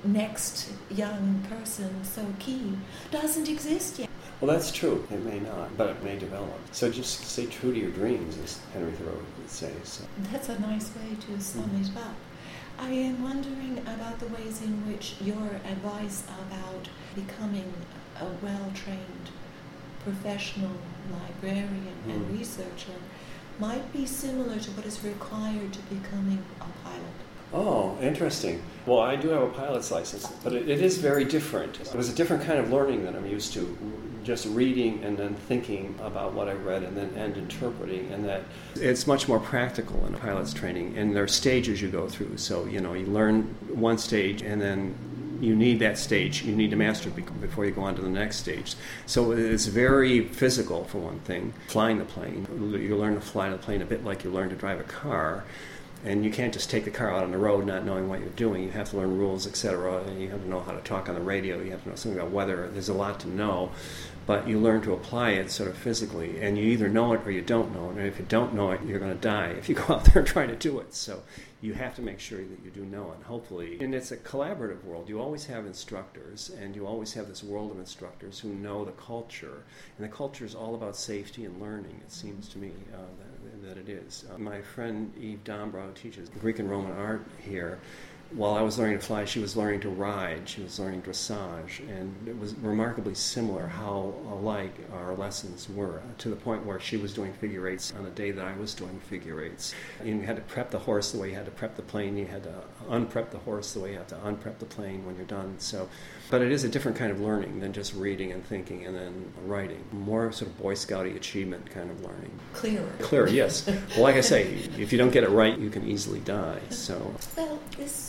next young person so keen doesn't exist yet. Well, that's true. It may not, but it may develop. So just stay true to your dreams, as Henry Thoreau would say. So. That's a nice way to sum mm-hmm. it up. I am wondering about the ways in which your advice about becoming a well-trained professional librarian mm. and researcher might be similar to what is required to becoming a pilot. Oh, interesting. Well, I do have a pilot's license, but it, it is very different. It was a different kind of learning than I'm used to, just reading and then thinking about what I read and then and interpreting, and that it's much more practical in a pilot's training, and there are stages you go through. So, you know, you learn one stage, and then you need that stage. You need to master it before you go on to the next stage. So it's very physical, for one thing. Flying the plane, you learn to fly the plane a bit like you learn to drive a car. And you can't just take the car out on the road not knowing what you're doing. You have to learn rules, et cetera. And you have to know how to talk on the radio. You have to know something about weather. There's a lot to know. But you learn to apply it sort of physically. And you either know it or you don't know it. And if you don't know it, you're going to die if you go out there and try to do it. So you have to make sure that you do know it, hopefully. And it's a collaborative world. You always have instructors, and you always have this world of instructors who know the culture. And the culture is all about safety and learning, it seems to me, uh, that, that it is. Uh, my friend Eve Dombrow, who teaches Greek and Roman art here, while I was learning to fly, she was learning to ride. She was learning dressage. And it was remarkably similar how alike our lessons were, to the point where she was doing figure eights on the day that I was doing figure eights. And you had to prep the horse the way you had to prep the plane. You had to unprep the horse the way you have to unprep the plane when you're done. So, but it is a different kind of learning than just reading and thinking and then writing. More sort of Boy Scouty achievement kind of learning. Clearer. Clearer, yes. Well, like I say, if you don't get it right, you can easily die. So. Well, this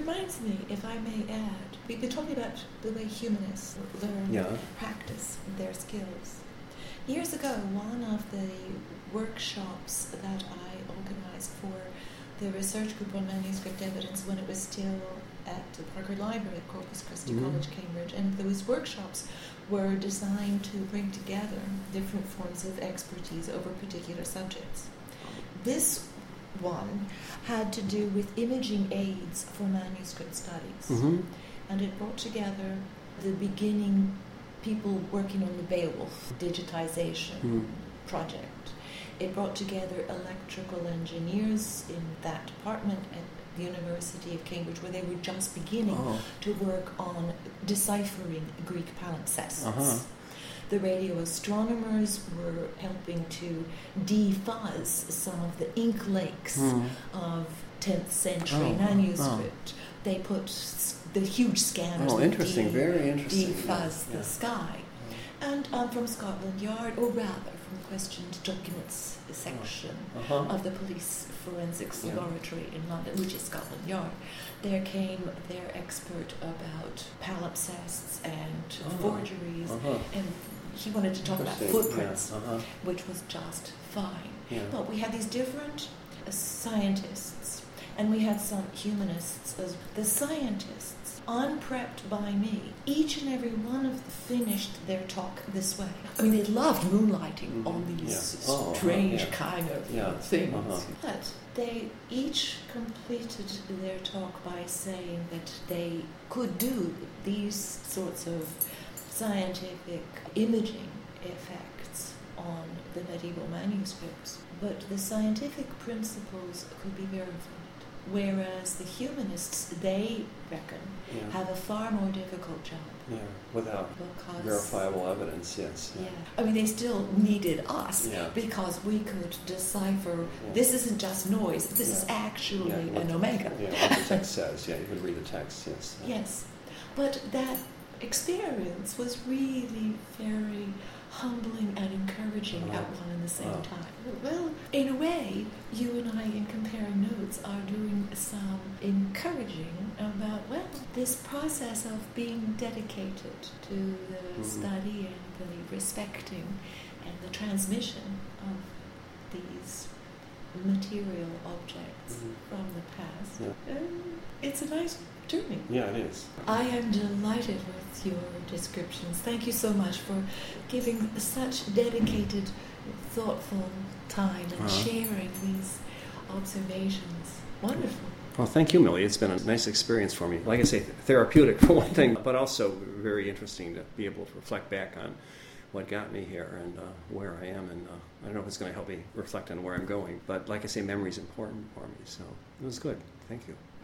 reminds me, if I may add, we've been talking about the way humanists learn, Yeah. practice their skills. Years ago, one of the workshops that I organized for the research group on manuscript evidence when it was still at the Parker Library at Corpus Christi Mhm. College, Cambridge, and those workshops were designed to bring together different forms of expertise over particular subjects. This one had to do with imaging aids for manuscript studies, Mm-hmm. and it brought together the beginning people working on the Beowulf digitization Mm. project. It brought together electrical engineers in that department at the University of Cambridge, where they were just beginning Oh. to work on deciphering Greek palimpsests. Uh-huh. The radio astronomers were helping to defuzz some of the ink lakes Mm. of tenth century Oh, manuscript. They put s- the huge scanners Oh, that interesting. de- Very interesting. defuzz Yeah. the sky. And um, from Scotland Yard, or rather from the questioned documents section Uh-huh. of the police forensics Yeah. laboratory in London, which is Scotland Yard, there came their expert about palimpsests and Oh. forgeries, Uh-huh. and he wanted to talk about Interesting. footprints, Yeah. Uh-huh. which was just fine. Yeah. But we had these different uh, scientists, and we had some humanists as the scientists, unprepped by me. Each and every one of them finished their talk this way. I mean, they loved moonlighting Mhm. on these Yeah. Oh, uh-huh, strange yeah. kind of Yeah. things. Uh-huh. But they each completed their talk by saying that they could do these sorts of scientific imaging effects on the medieval manuscripts, but the scientific principles could be verified. Whereas the humanists, they reckon, Yeah. have a far more difficult job. Yeah. Without Because, verifiable evidence, yes. yeah, I mean, they still needed us Yeah. because we could decipher. Yeah. This isn't just noise. This is Yeah. actually Yeah, what- an omega. Yeah, what the text says. Yeah, you could read the text, yes. Yes, but that experience was really very humbling and encouraging Uh-huh. at one and the same Uh-huh. time. Well, in a way, you and I, in comparing notes, are doing some encouraging about, well, this process of being dedicated to the Mhm. study and the respecting and the transmission of these material objects Mhm. from the past. Yeah. Um, it's a nice journey. Yeah, it is. I am delighted with your descriptions. Thank you so much for giving such dedicated, thoughtful time and Uh-huh. sharing these observations. Wonderful. Well, thank you, Millie. It's been a nice experience for me. Like I say, therapeutic for one thing, but also very interesting to be able to reflect back on what got me here and uh, where I am. And uh, I don't know if it's going to help me reflect on where I'm going, but like I say, memory is important for me. So it was good. Thank you.